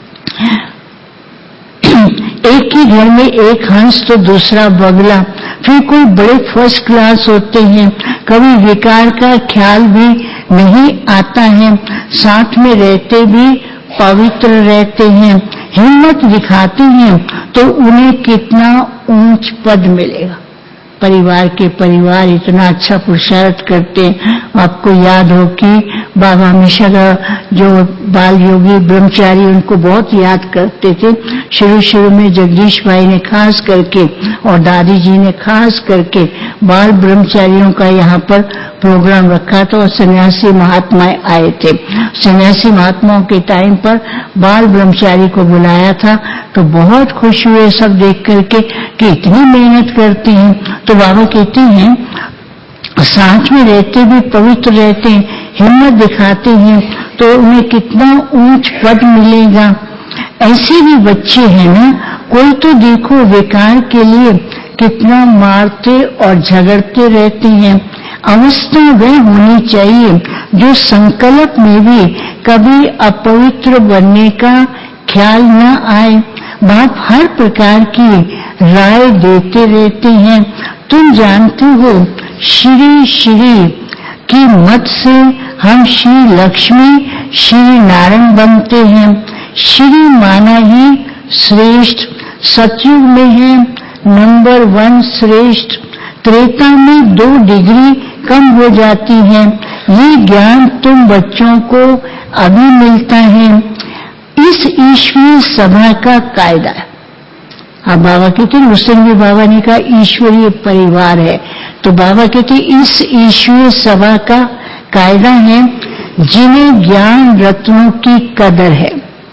एक ही घर में एक हंस तो दूसरा बगला। फिर कोई बड़े फर्स्ट क्लास होते हैं, कभी विकार का ख्याल भी नहीं आता है, साथ में रहते भी पवित्र रहते हैं, हिम्मत दिखाते हैं, तो उन्हें कितना ऊंच पद मिलेगा। परिवार के परिवार इतना अच्छा पुरुषार्थ करते हैं। आपको याद हो कि बाबा हमेशा जो बाल योगी ब्रह्मचारी उनको बहुत याद करते थे। शुरू शुरू में जगदीश भाई ने खास करके और दादी जी ने खास करके बाल ब्रह्मचारियों का यहाँ पर प्रोग्राम रखा था, और सन्यासी महात्मा आए थे। सन्यासी महात्माओं के टाइम पर बाल ब्रह्मचारी को बुलाया था, तो बहुत खुश हुए सब देख करके कि इतनी मेहनत करते हैं। तो बाबा कहते हैं साथ में रहते भी पवित्र रहते हैं, हिम्मत दिखाते हैं, तो उन्हें कितना ऊंच पद मिलेगा। ऐसे भी बच्चे हैं ना, कोई तो देखो विकार के लिए कितना मारते और झगड़ते रहते हैं। अवस्था वह होनी चाहिए जो संकल्प में भी कभी अपवित्र बनने का ख्याल न आए। बाप हर प्रकार की राय देते रहते हैं। तुम जानते हो श्री श्री की मत से हम श्री लक्ष्मी श्री नारायण बनते हैं। श्री माना ही श्रेष्ठ, सतयुग में है नंबर वन श्रेष्ठ, त्रेता में दो डिग्री कम हो जाती है। ये ज्ञान तुम बच्चों को अभी मिलता है। इस ईश्वरीय सभा का कायदा है। अब बाबा कहते हैं उस दिन भी बाबा ने कहा ईश्वरीय परिवार है, तो बाबा कहते इस ईश्वरीय सभा का कायदा है जिन्हें ज्ञान रत्नों की कदर है,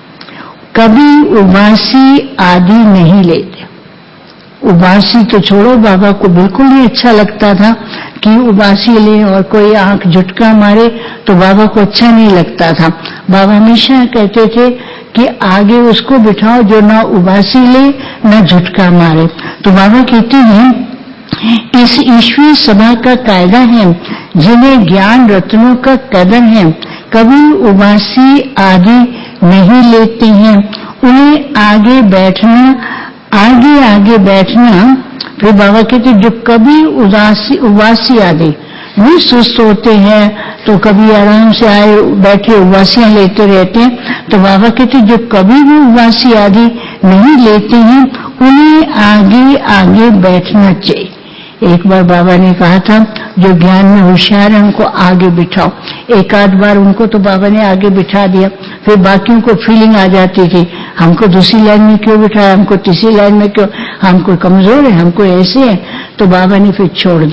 कभी उबासी आदि नहीं लेते। उबासी तो छोड़ो, बाबा को बिल्कुल नहीं अच्छा लगता था कि उबासी ले और कोई आंख झुटका मारे, तो बाबा को अच्छा नहीं लगता था। बाबा हमेशा कहते थे कि आगे उसको बिठाओ जो ना उबासी ले ना झुटका मारे। तो बाबा कहते हैं इस ईश्वरीय सभा का कायदा है जिन्हें ज्ञान रत्नों का कदर है, कभी उबासी आदि नहीं लेते हैं। उन्हें आगे बैठना आगे आगे बैठना। फिर बाबा कहते जो कभी उदासी उबासी आदि नहीं सुस्त होते हैं, तो कभी आराम से आए बैठे उबासियां लेते रहते हैं। तो बाबा कहते जो कभी भी उबासी आदि नहीं लेते हैं उन्हें आगे आगे बैठना चाहिए। एक बार बाबा ने कहा था जो ज्ञान में होशियार है उनको आगे बिठाओ। एक आध बार उनको तो बाबा ने आगे बिठा दिया, फिर बाकियों को फीलिंग आ जाती थी हमको दूसरी लाइन में क्यों बिठाया, हमको तीसरी लाइन में क्यों, हमको कमजोर है, हमको ऐसे है। तो बाबा ने फिर छोड़ दिया।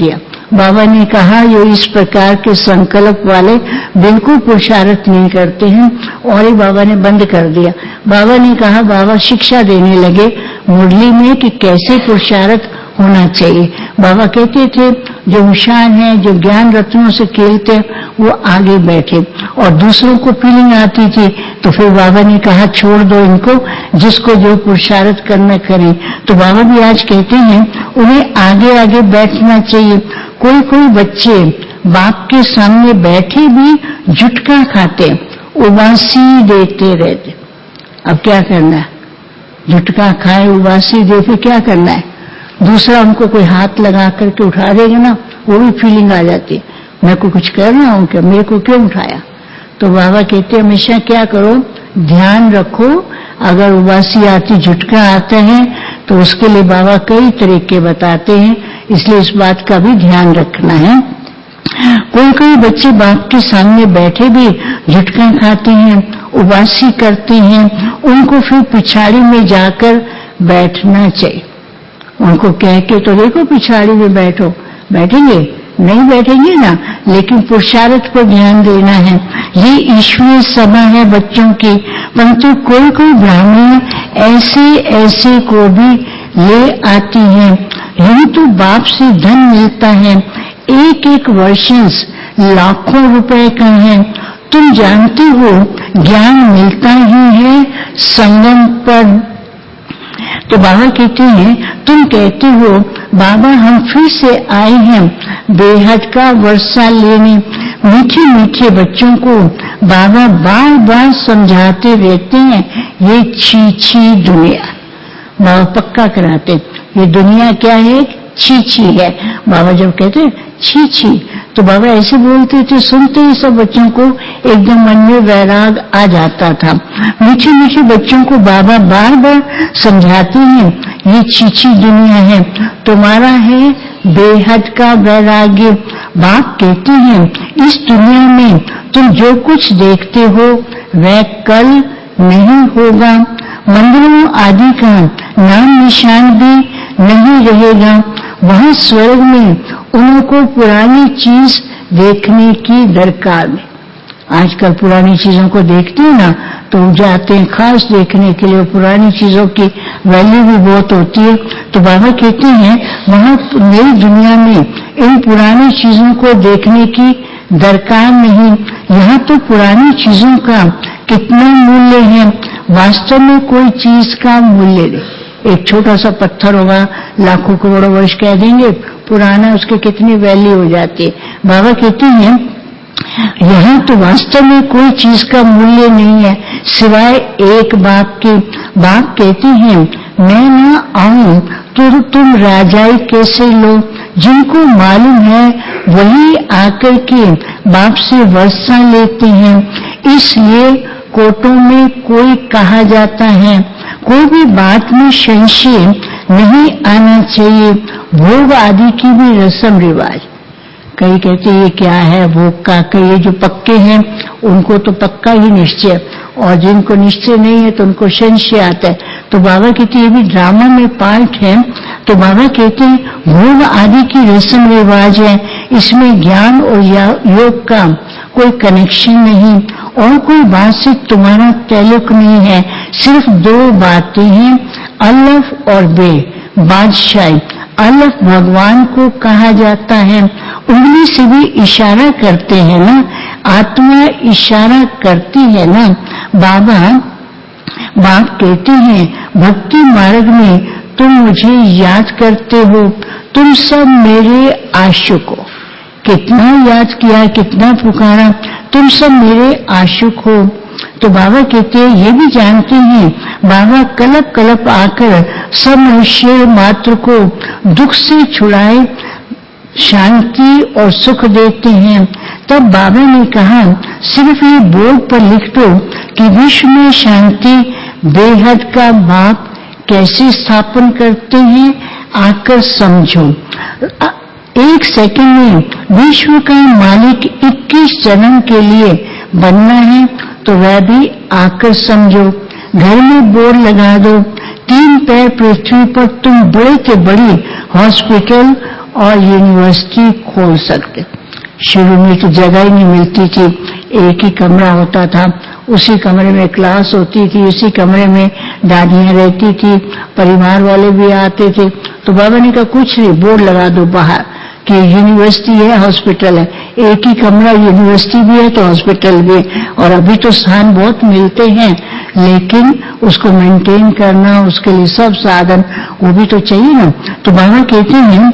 बाबा ने कहा ये इस प्रकार के संकल्प वाले बिल्कुल पुरुषार्थ नहीं करते हैं, और ही बाबा ने बंद कर दिया। बाबा ने कहा, बाबा शिक्षा देने लगे मुरली में कि कैसे पुरुषार्थ होना चाहिए। बाबा कहते थे जो होशियार हैं, जो ज्ञान रत्नों से खेलते हैं, वो आगे बैठे, और दूसरों को फीलिंग आती थी तो फिर बाबा ने कहा छोड़ दो इनको, जिसको जो पुरुषार्थ करना करें। तो बाबा भी आज कहते हैं उन्हें आगे आगे बैठना चाहिए। कोई कोई बच्चे बाप के सामने बैठे भी झुटका खाते, उबासी देते रहते। अब क्या करना है? झुटका खाए, उबासी दे, फिर क्या करना है? दूसरा उनको कोई हाथ लगा करके उठा देगा ना, वो भी फीलिंग आ जाती है, मैं को कुछ कर रहा हूं क्या, मेरे को क्यों उठाया? तो बाबा कहते हमेशा क्या करो, ध्यान रखो। अगर उबासी आती, झुटका आता है, तो उसके लिए बाबा कई तरीके बताते हैं, इसलिए इस बात का भी ध्यान रखना है। कोई कोई बच्चे बाप के सामने बैठे भी झुटका खाते हैं, उबासी करते हैं, उनको फिर पिछाड़ी में जाकर बैठना चाहिए। उनको कह के तो देखो पिछाड़ी में बैठो, बैठेंगे नहीं? बैठेंगे ना, लेकिन पुरुषार्थ पर ध्यान देना है। ये ईश्वरीय सभा है बच्चों की, परंतु कोई कोई ब्राह्मण ऐसे ऐसे को भी ले आती है। यूं तो बाप से धन मिलता है, एक एक वर्षंस लाखों रुपए का है। तुम जानते हो ज्ञान मिलता ही है संगम पर। तो बाबा कहते हैं तुम कहते हो बाबा हम फिर से आए हैं बेहद का वर्षा लेने। मीठे मीठे बच्चों को बाबा बार बार समझाते रहते हैं ये छी छी दुनिया। बाबा पक्का कराते ये दुनिया क्या है, छी छी है। बाबा जब कहते छी छी तो बाबा ऐसे बोलते थे, सुनते ही सब बच्चों को एकदम मन में वैराग आ जाता था। मीठे मीठे बच्चों को बाबा बार बार समझाते हैं ये छी छी दुनिया है, तुम्हारा है बेहद का वैराग्य। बाप कहते हैं इस दुनिया में तुम जो कुछ देखते हो वह कल नहीं होगा। मंदिरों आदि का नाम निशान भी नहीं रहेगा। वहां स्वर्ग में उनको पुरानी चीज देखने की दरकार है। आजकल पुरानी चीजों को देखते हैं ना तो जाते हैं खास देखने के लिए, पुरानी चीजों की वैल्यू भी बहुत होती है। तो बाबा कहते हैं वहां नई दुनिया में इन पुरानी चीजों को देखने की दरकार नहीं। यहाँ तो पुरानी चीजों का कितना मूल्य है, वास्तव में कोई चीज का मूल्य नहीं। एक छोटा सा पत्थर होगा, लाखों करोड़ों वर्ष कह देंगे पुराना, उसके कितनी वैल्यू हो जाती है। बाबा कहते हैं यहाँ तो वास्तव में कोई चीज का मूल्य नहीं है सिवाय एक बाप के। बाप कहते हैं मैं न आऊं तो तुम राजाई कैसे लो। जिनको मालूम है वही आकर के बाप से वर्षा लेते हैं। इसलिए कोटों में कोई कहा जाता है कोई भी बात में संशय नहीं आना चाहिए। भोग आदि की भी रस्म रिवाज, कई कहते ये क्या है भोग का, कई जो पक्के हैं उनको तो पक्का ही निश्चय, और जिनको निश्चय नहीं है तो उनको संशय आता है। तो बाबा कहते ये भी ड्रामा में पार्ट है। तो बाबा कहते हैं भोग आदि की रस्म रिवाज है, इसमें ज्ञान और योग का कोई कनेक्शन नहीं और कोई बात से तुम्हारा ताल्लुक नहीं है। सिर्फ दो बातें हैं अल्लाह और बे, बादशाही। अल्लाह भगवान को कहा जाता है, उंगली से भी इशारा करते हैं ना, आत्मा इशारा करती है ना। बाबा बाप कहते हैं भक्ति मार्ग में तुम मुझे याद करते हो, तुम सब मेरे आशिक हो। कितना याद किया, कितना पुकारा, तुम सब मेरे आशिक हो। तो बाबा कहते हैं ये भी जानते हैं बाबा कलप कलप आकर सब मनुष्य मात्र को दुख से छुड़ाए शांति और सुख देते हैं। तब बाबा ने कहा सिर्फ ये बोर्ड पर लिख दो कि विश्व में शांति बेहद का बाप कैसे स्थापन करते हैं, आकर समझो। एक सेकंड में विश्व का मालिक इक्कीस जन्म के लिए बनना है तो वह भी आकर समझो। घर में बोर्ड लगा दो, तीन पैर पृथ्वी पर तुम बड़े से बड़ी हॉस्पिटल और यूनिवर्सिटी खोल सकते। शुरू में तो जगह ही नहीं मिलती थी, एक ही कमरा होता था, उसी कमरे में क्लास होती थी, उसी कमरे में दादियां रहती थी, परिवार वाले भी आते थे। तो बाबा ने कहा कुछ नहीं, बोर्ड लगा दो बाहर कि यूनिवर्सिटी है, हॉस्पिटल है, एक ही कमरा, यूनिवर्सिटी भी है तो हॉस्पिटल भी है। और अभी तो स्थान बहुत मिलते हैं, लेकिन उसको मेंटेन करना, उसके लिए सब साधन वो भी तो चाहिए ना। तो बाबा कहते हैं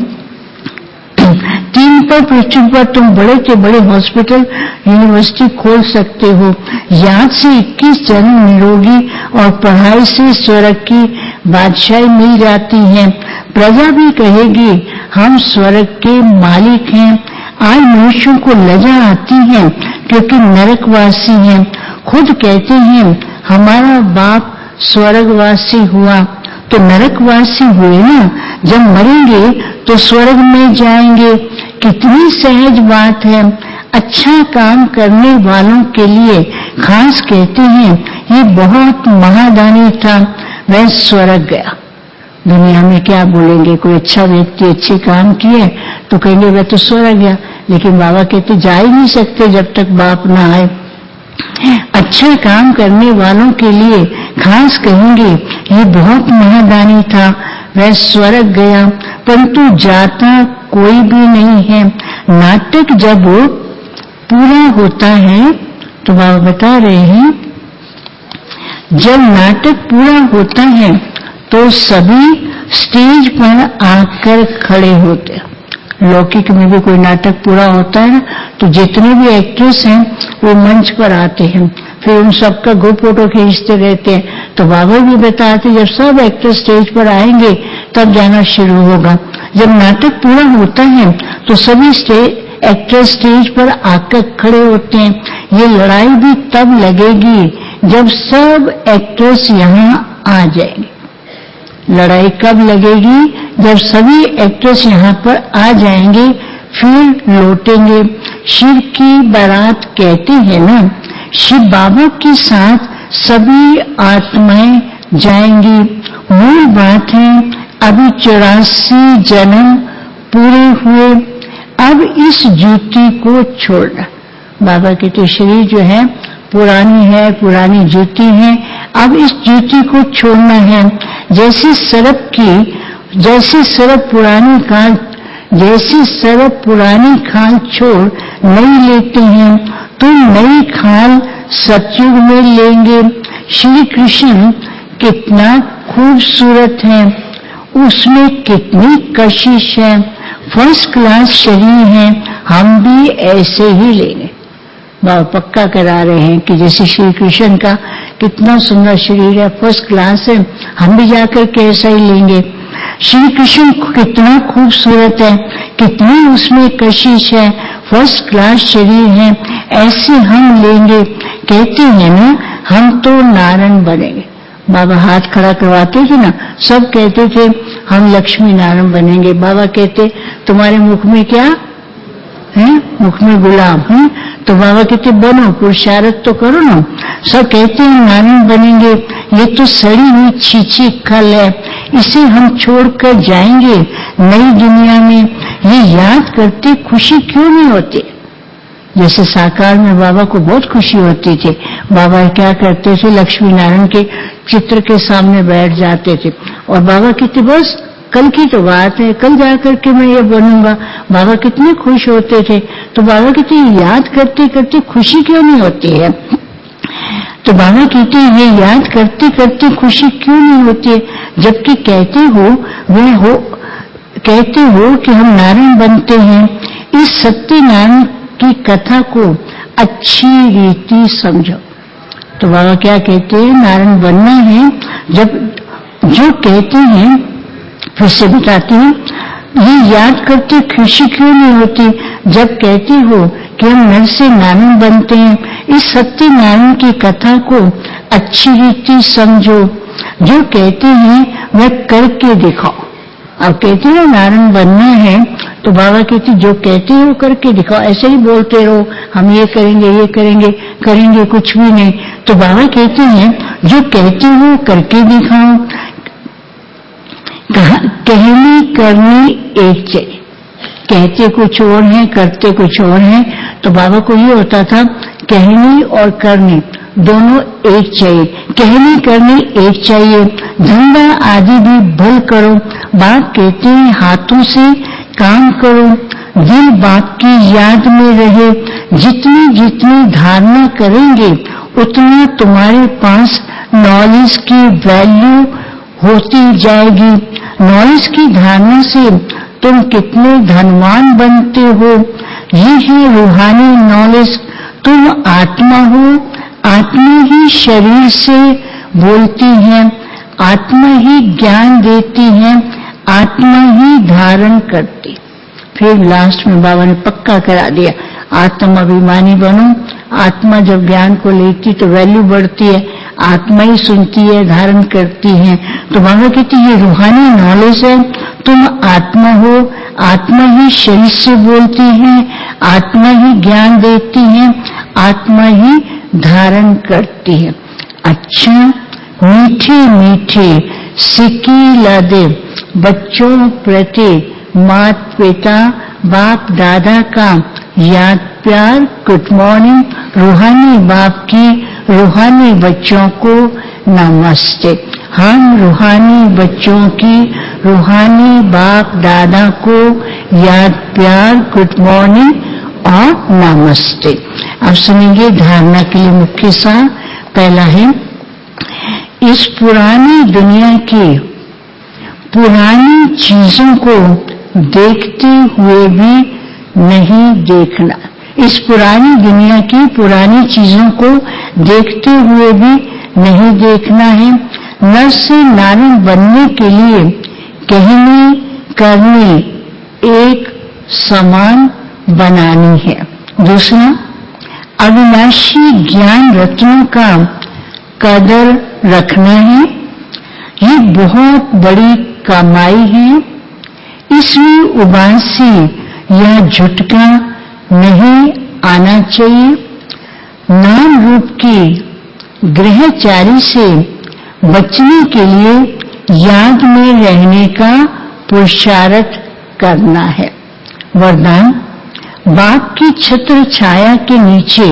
तीन पर पृथ्वी पर तुम बड़े से बड़े हॉस्पिटल, यूनिवर्सिटी खोल सकते हो। याद से इक्कीस जन्म निरोगी और पढ़ाई से स्वर्ग की बादशाही मिल जाती है। प्रजा भी कहेगी हम स्वर्ग के मालिक हैं। आज मनुष्यों को लज्जा आती है क्योंकि नरकवासी हैं। खुद कहते हैं हमारा बाप स्वर्गवासी हुआ, तो नरकवासी हुए ना, जब मरेंगे तो स्वर्ग में जाएंगे। कितनी सहज बात है। अच्छा काम करने वालों के लिए खास कहते हैं ये बहुत महादानी था, वह स्वर्ग गया। दुनिया में क्या बोलेंगे, कोई अच्छा व्यक्ति अच्छे काम किए तो कहेंगे वह तो स्वर्ग गया, लेकिन बाबा कहते जा ही नहीं सकते जब तक बाप ना आए। अच्छा काम करने वालों के लिए खास कहेंगे ये बहुत महादानी था, वह स्वर्ग गया। परंतु जाता कोई भी नहीं है। नाटक जब पूरा होता है तो बाबा बता रहे हैं जब नाटक पूरा होता है तो सभी स्टेज पर आकर खड़े होते हैं। लौकिक में भी कोई नाटक पूरा होता है तो जितने भी एक्ट्रेस हैं वो मंच पर आते हैं, फिर उन सबका ग्रुप फोटो खींचते रहते हैं। तो बाबा भी बताते जब सब एक्ट्रेस स्टेज पर आएंगे तब जाना शुरू होगा। जब नाटक पूरा होता है तो सभी स्टेज एक्ट्रेस स्टेज पर आकर खड़े होते हैं। ये लड़ाई भी तब लगेगी जब सब एक्ट्रेस यहाँ आ जाएंगे। लड़ाई कब लगेगी? जब सभी एक्ट्रेस यहाँ पर आ जाएंगे, फिर लौटेंगे। शिव की बारात कहते हैं ना, शिव बाबा के साथ सभी आत्माएं जाएंगी। मूल बात है अभी चौरासी जन्म पूरे हुए, अब इस जूती को छोड़ना। बाबा के तो शरीर जो है पुरानी है, पुरानी जूती है, अब इस जूती को छोड़ना है। जैसे सरप की जैसे सरप पुरानी खाल जैसी सरप पुरानी खाल छोड़ नई लेते हैं, तो नई खाल सतयुग में लेंगे। श्री कृष्ण कितना खूबसूरत है, उसमें कितनी कशिश है, फर्स्ट क्लास शरीर है, हम भी ऐसे ही लेंगे। बाबा पक्का करा रहे हैं कि जैसे श्री कृष्ण का कितना सुंदर शरीर है, फर्स्ट क्लास है, हम भी जाकर के ऐसा ही लेंगे। श्री कृष्ण कितना खूबसूरत है, कितनी उसमें कशिश है, फर्स्ट क्लास शरीर है, ऐसे हम लेंगे। कहते हैं ना हम तो नारायण बनेंगे। बाबा हाथ खड़ा करवाते थे ना, सब कहते थे हम लक्ष्मी नारायण बनेंगे। बाबा कहते तुम्हारे मुख में क्या है? मुख में गुलाब है। तो बाबा कहते बनो, पुरुषार्थ तो करो ना। सब कहते हैं नारायण बनेंगे, ये तो सड़ी हुई छीछी खल है, इसे हम छोड़कर जाएंगे नई दुनिया में। ये याद करते खुशी क्यों नहीं होती? जैसे साकार में बाबा को बहुत खुशी होती थी। बाबा क्या करते थे, लक्ष्मी नारायण के चित्र के सामने बैठ जाते थे और बाबा कहते बस कल की तो बात है, कल जाकर के मैं ये बनूंगा। बाबा कितने खुश होते थे। तो बाबा कहते याद करते करते खुशी क्यों नहीं होती है? तो बाबा कहते हैं ये याद करते करते खुशी क्यों नहीं होती है, जबकि कहते हो वह हो कहते हो कि हम नारायण बनते हैं। इस सत्यनारायण की कथा को अच्छी रीति समझो। तो बाबा क्या कहते हैं, नारायण बनना है। जब जो कहते हैं, फिर से बताती हूँ, ये याद करते खुशी क्यों नहीं होती, जब कहते हो कि हम नर से नारायण बनते हैं। इस सत्यनारायण की कथा को अच्छी रीति समझो। जो कहते हैं वह करके दिखाओ। अब कहते हैं नारायण बनना है तो बाबा कहते जो कहते हो करके दिखाओ। ऐसे ही बोलते रहो हम ये करेंगे ये करेंगे करेंगे कुछ भी नहीं। तो बाबा कहते हैं जो कहते हो करके दिखाओ। कहनी करनी एक चाहिए। कहते कुछ और हैं, करते कुछ और हैं। तो बाबा को ये होता था कहनी और करनी दोनों एक चाहिए, कहनी करनी एक चाहिए। धंधा आदि भी भल करो, बाप कहते हैं हाथों से काम करो, दिल बाप की याद में रहे। जितनी जितनी धारणा करेंगे उतना तुम्हारे पास नॉलेज की वैल्यू होती जाएगी। नॉलेज की धारणा से तुम कितने धनवान बनते हो। ये है रूहानी नॉलेज। तुम आत्मा हो, आत्मा ही शरीर से बोलती है, आत्मा ही ज्ञान देती है, आत्मा ही धारण करती। फिर लास्ट में बाबा ने पक्का करा दिया, आत्मा अभिमानी बनो। आत्मा जब ज्ञान को लेती तो वैल्यू बढ़ती है, आत्मा ही सुनती है, धारण करती है। तो बाबा कहती है ये रूहानी नॉलेज है। तुम आत्मा हो, आत्मा ही शरीर से बोलती है, आत्मा ही ज्ञान देती है, आत्मा ही धारण करती है। अच्छा, मीठे मीठे सिक्की लादे बच्चों प्रति माता पिता बाप दादा का याद प्यार, गुड मॉर्निंग। रूहानी बाप की रूहानी बच्चों को नमस्ते। हम रूहानी बच्चों की रूहानी बाप दादा को याद प्यार, गुड मॉर्निंग और नमस्ते। अब सुनेंगे धारणा के लिए मुख्य सार। पहला है, इस पुरानी दुनिया की पुरानी चीजों को देखते हुए भी नहीं देखना। इस पुरानी दुनिया की पुरानी चीजों को देखते हुए भी नहीं देखना है। नर से नारायण बनने के लिए कहने करने एक समान बनानी है। दूसरा, अविनाशी ज्ञान रत्नों का कदर रखना है। ये बहुत बड़ी कमाई है, इसमें उबासी या झुटका नहीं आना चाहिए। नाम रूप की ग्रहचारी से बचने के लिए याद में रहने का पुरुषार्थ करना है। वरदान, बाप की छत्र छाया के नीचे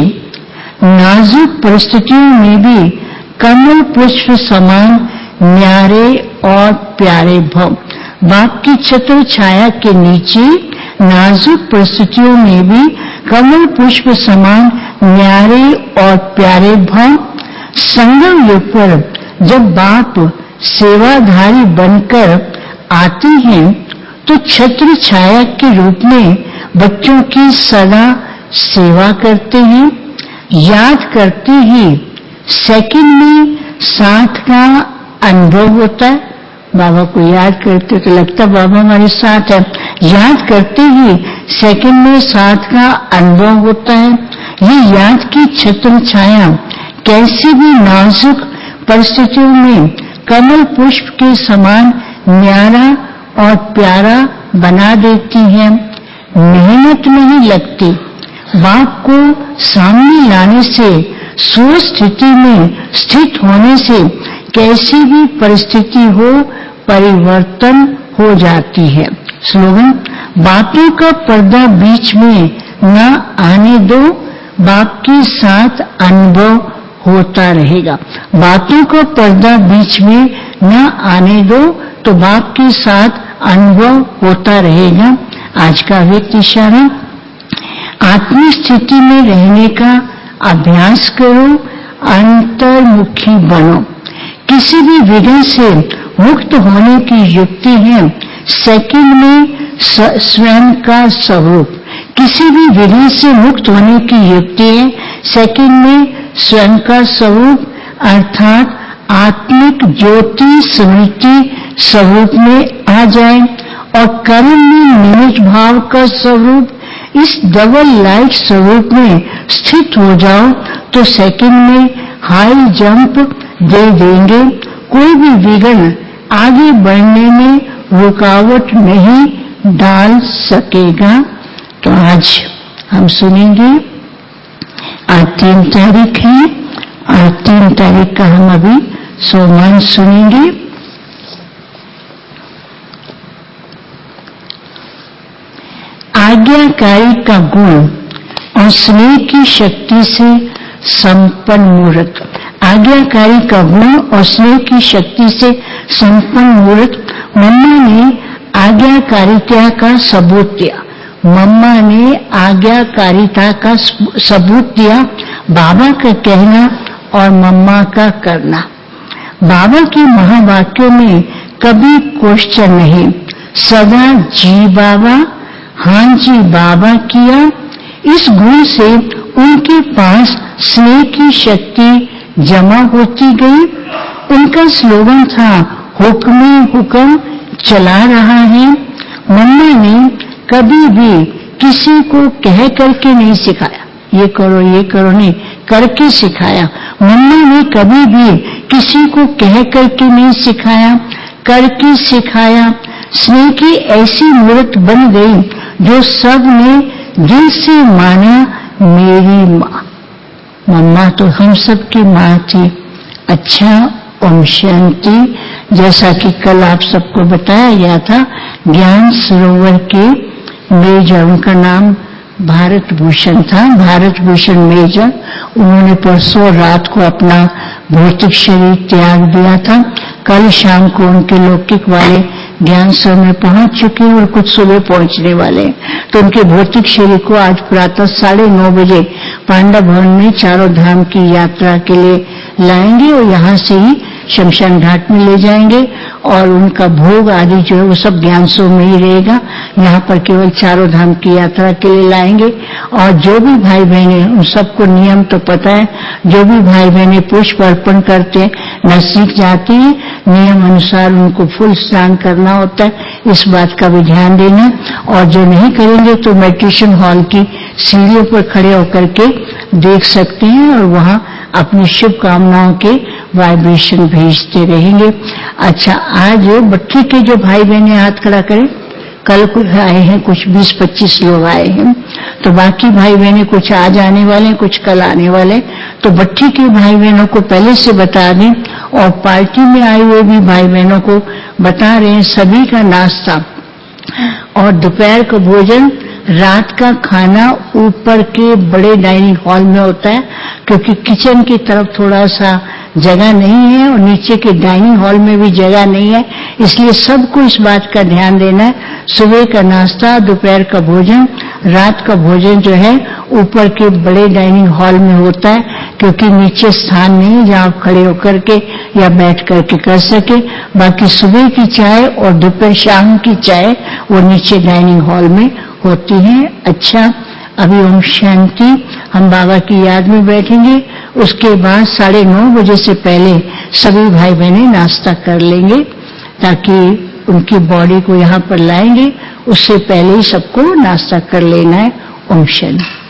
नाजुक परिस्थितियों में भी कमल पुष्प समान न्यारे और प्यारे भव। बाप की छत्र छाया के नीचे नाजुक परिस्थितियों में भी कमल पुष्प समान न्यारे और प्यारे भव। संगम युग पर जब बाप सेवाधारी बनकर आते हैं तो छत्र छाया के रूप में बच्चों की सदा सेवा करते हैं। याद करते ही सेकंड में साथ का अनुभव होता है। बाबा को याद करते तो लगता बाबा हमारे साथ है। याद करते ही सेकंड में साथ का अनुभव होता है। ये याद की छत्र छाया कैसी भी नाजुक परिस्थितियों में कमल पुष्प के समान न्यारा और प्यारा बना देती है। मेहनत नहीं लगती। बाप को सामने लाने से, स्वस्थिति में स्थित होने से कैसी भी परिस्थिति हो परिवर्तन हो जाती है। स्लोगन, बातों का पर्दा बीच में न आने दो, बाप के साथ अनुभव होता रहेगा। बातों का पर्दा बीच में न आने दो तो बाप के साथ अनुभव होता रहेगा। आज का व्यक्त इशारा, आत्म स्थिति में रहने का अभ्यास करो, अंतर्मुखी बनो। किसी भी विघ्न से मुक्त होने की युक्ति है सेकंड में स्वयं का स्वरूप। किसी भी विघ्न से मुक्त होने की युक्ति है सेकंड में स्वयं का स्वरूप, अर्थात आत्मिक ज्योति स्मृति स्वरूप में आ जाए और कर्म में निमिष भाव का स्वरूप, इस डबल लाइट स्वरूप में स्थित हो जाओ तो सेकंड में हाई जंप दे देंगे। कोई भी विघ्न आगे बढ़ने में रुकावट नहीं डाल सकेगा। तो आज हम सुनेंगे, आज तीन तारीख है, आज तीन तारीख का हम अभी सोमवार सुनेंगे। आज्ञाकारी का गुण और स्नेह की शक्ति से संपन्न मूर्त। आज्ञाकारी का गुण और स्नेह की शक्ति से संपन्न मूर्त। मम्मा ने आज्ञाकारिता का सबूत दिया। मम्मा ने आज्ञाकारिता का सबूत दिया। बाबा का कहना और मम्मा का करना। बाबा के महावाक्यों में कभी क्वेश्चन नहीं, सदा जी बाबा, हाँ जी बाबा किया। इस गुण से उनके पास स्नेह की शक्ति जमा होती गई। उनका स्लोगन था, हुक्म हुक्म चला रहा है। मम्मा ने कभी भी किसी को कह करके नहीं सिखाया, ये करो ये करो, नहीं, करके सिखाया। मम्मा ने कभी भी किसी को कह करके नहीं सिखाया, करके सिखाया। स्नेह की ऐसी मूर्त बन गई जो सब ने दिल से माना, मेरी माँ। मम्मा तो हम सब की माँ थी। अच्छा, ओम शांति। जैसा कि कल आप सबको बताया गया था, ज्ञान सरोवर के मेजर, उनका नाम भारत भूषण था, भारत भूषण मेजर। उन्होंने परसों रात को अपना भौतिक शरीर त्याग दिया था। कल शाम को उनके लौकिक वाले ज्ञान सरोवर में पहुंच चुके हैं और कुछ सुबह पहुंचने वाले हैं। तो उनके भौतिक शरीर को आज प्रातः साढ़े नौ बजे पांडा भवन में चारों धाम की यात्रा के लिए लाएंगे और यहाँ से ही शमशान घाट में ले जाएंगे और उनका भोग आदि जो है वो सब ज्ञान सरोवर में ही रहेगा। यहाँ पर केवल चारों धाम की यात्रा के लिए लाएंगे। और जो भी भाई बहने, उन सबको नियम तो पता है, जो भी भाई बहने पुष्प अर्पण करते हैं, नजदीक जाते हैं, नियम अनुसार उनको फुल स्नान करना होता है। इस बात का भी ध्यान देना। और जो नहीं करेंगे तो मेडिटेशन हॉल की सीढ़ियों पर खड़े होकर के देख सकते हैं और वहां अपनी शुभकामनाओं के वाइब्रेशन भेजते रहेंगे। अच्छा, आज बट्टी के जो भाई बहने हाथ खड़ा करें, कल कुछ आए हैं, कुछ बीस पच्चीस लोग आए हैं, तो बाकी भाई बहने कुछ आज आने वाले हैं, कुछ कल आने वाले। तो बट्टी के भाई बहनों को पहले से बता दें और पार्टी में आए हुए भी भाई बहनों को बता रहे हैं, सभी का नाश्ता और दोपहर का भोजन, रात का खाना ऊपर के बड़े डाइनिंग हॉल में होता है, क्योंकि किचन की तरफ थोड़ा सा जगह नहीं है और नीचे के डाइनिंग हॉल में भी जगह नहीं है। इसलिए सबको इस बात का ध्यान देना है, सुबह का नाश्ता, दोपहर का भोजन, रात का भोजन जो है ऊपर के बड़े डाइनिंग हॉल में होता है, क्योंकि नीचे स्थान नहीं है जहाँ आप खड़े होकर के या बैठ करके कर सके। बाकी सुबह की चाय और दोपहर शाम की चाय वो नीचे डाइनिंग हॉल में होती है। अच्छा, अभी ओम शांति। हम बाबा की याद में बैठेंगे। उसके बाद साढ़े नौ बजे से पहले सभी भाई बहनें नाश्ता कर लेंगे, ताकि उनकी बॉडी को यहाँ पर लाएंगे, उससे पहले ही सबको नाश्ता कर लेना है। ओम शांति।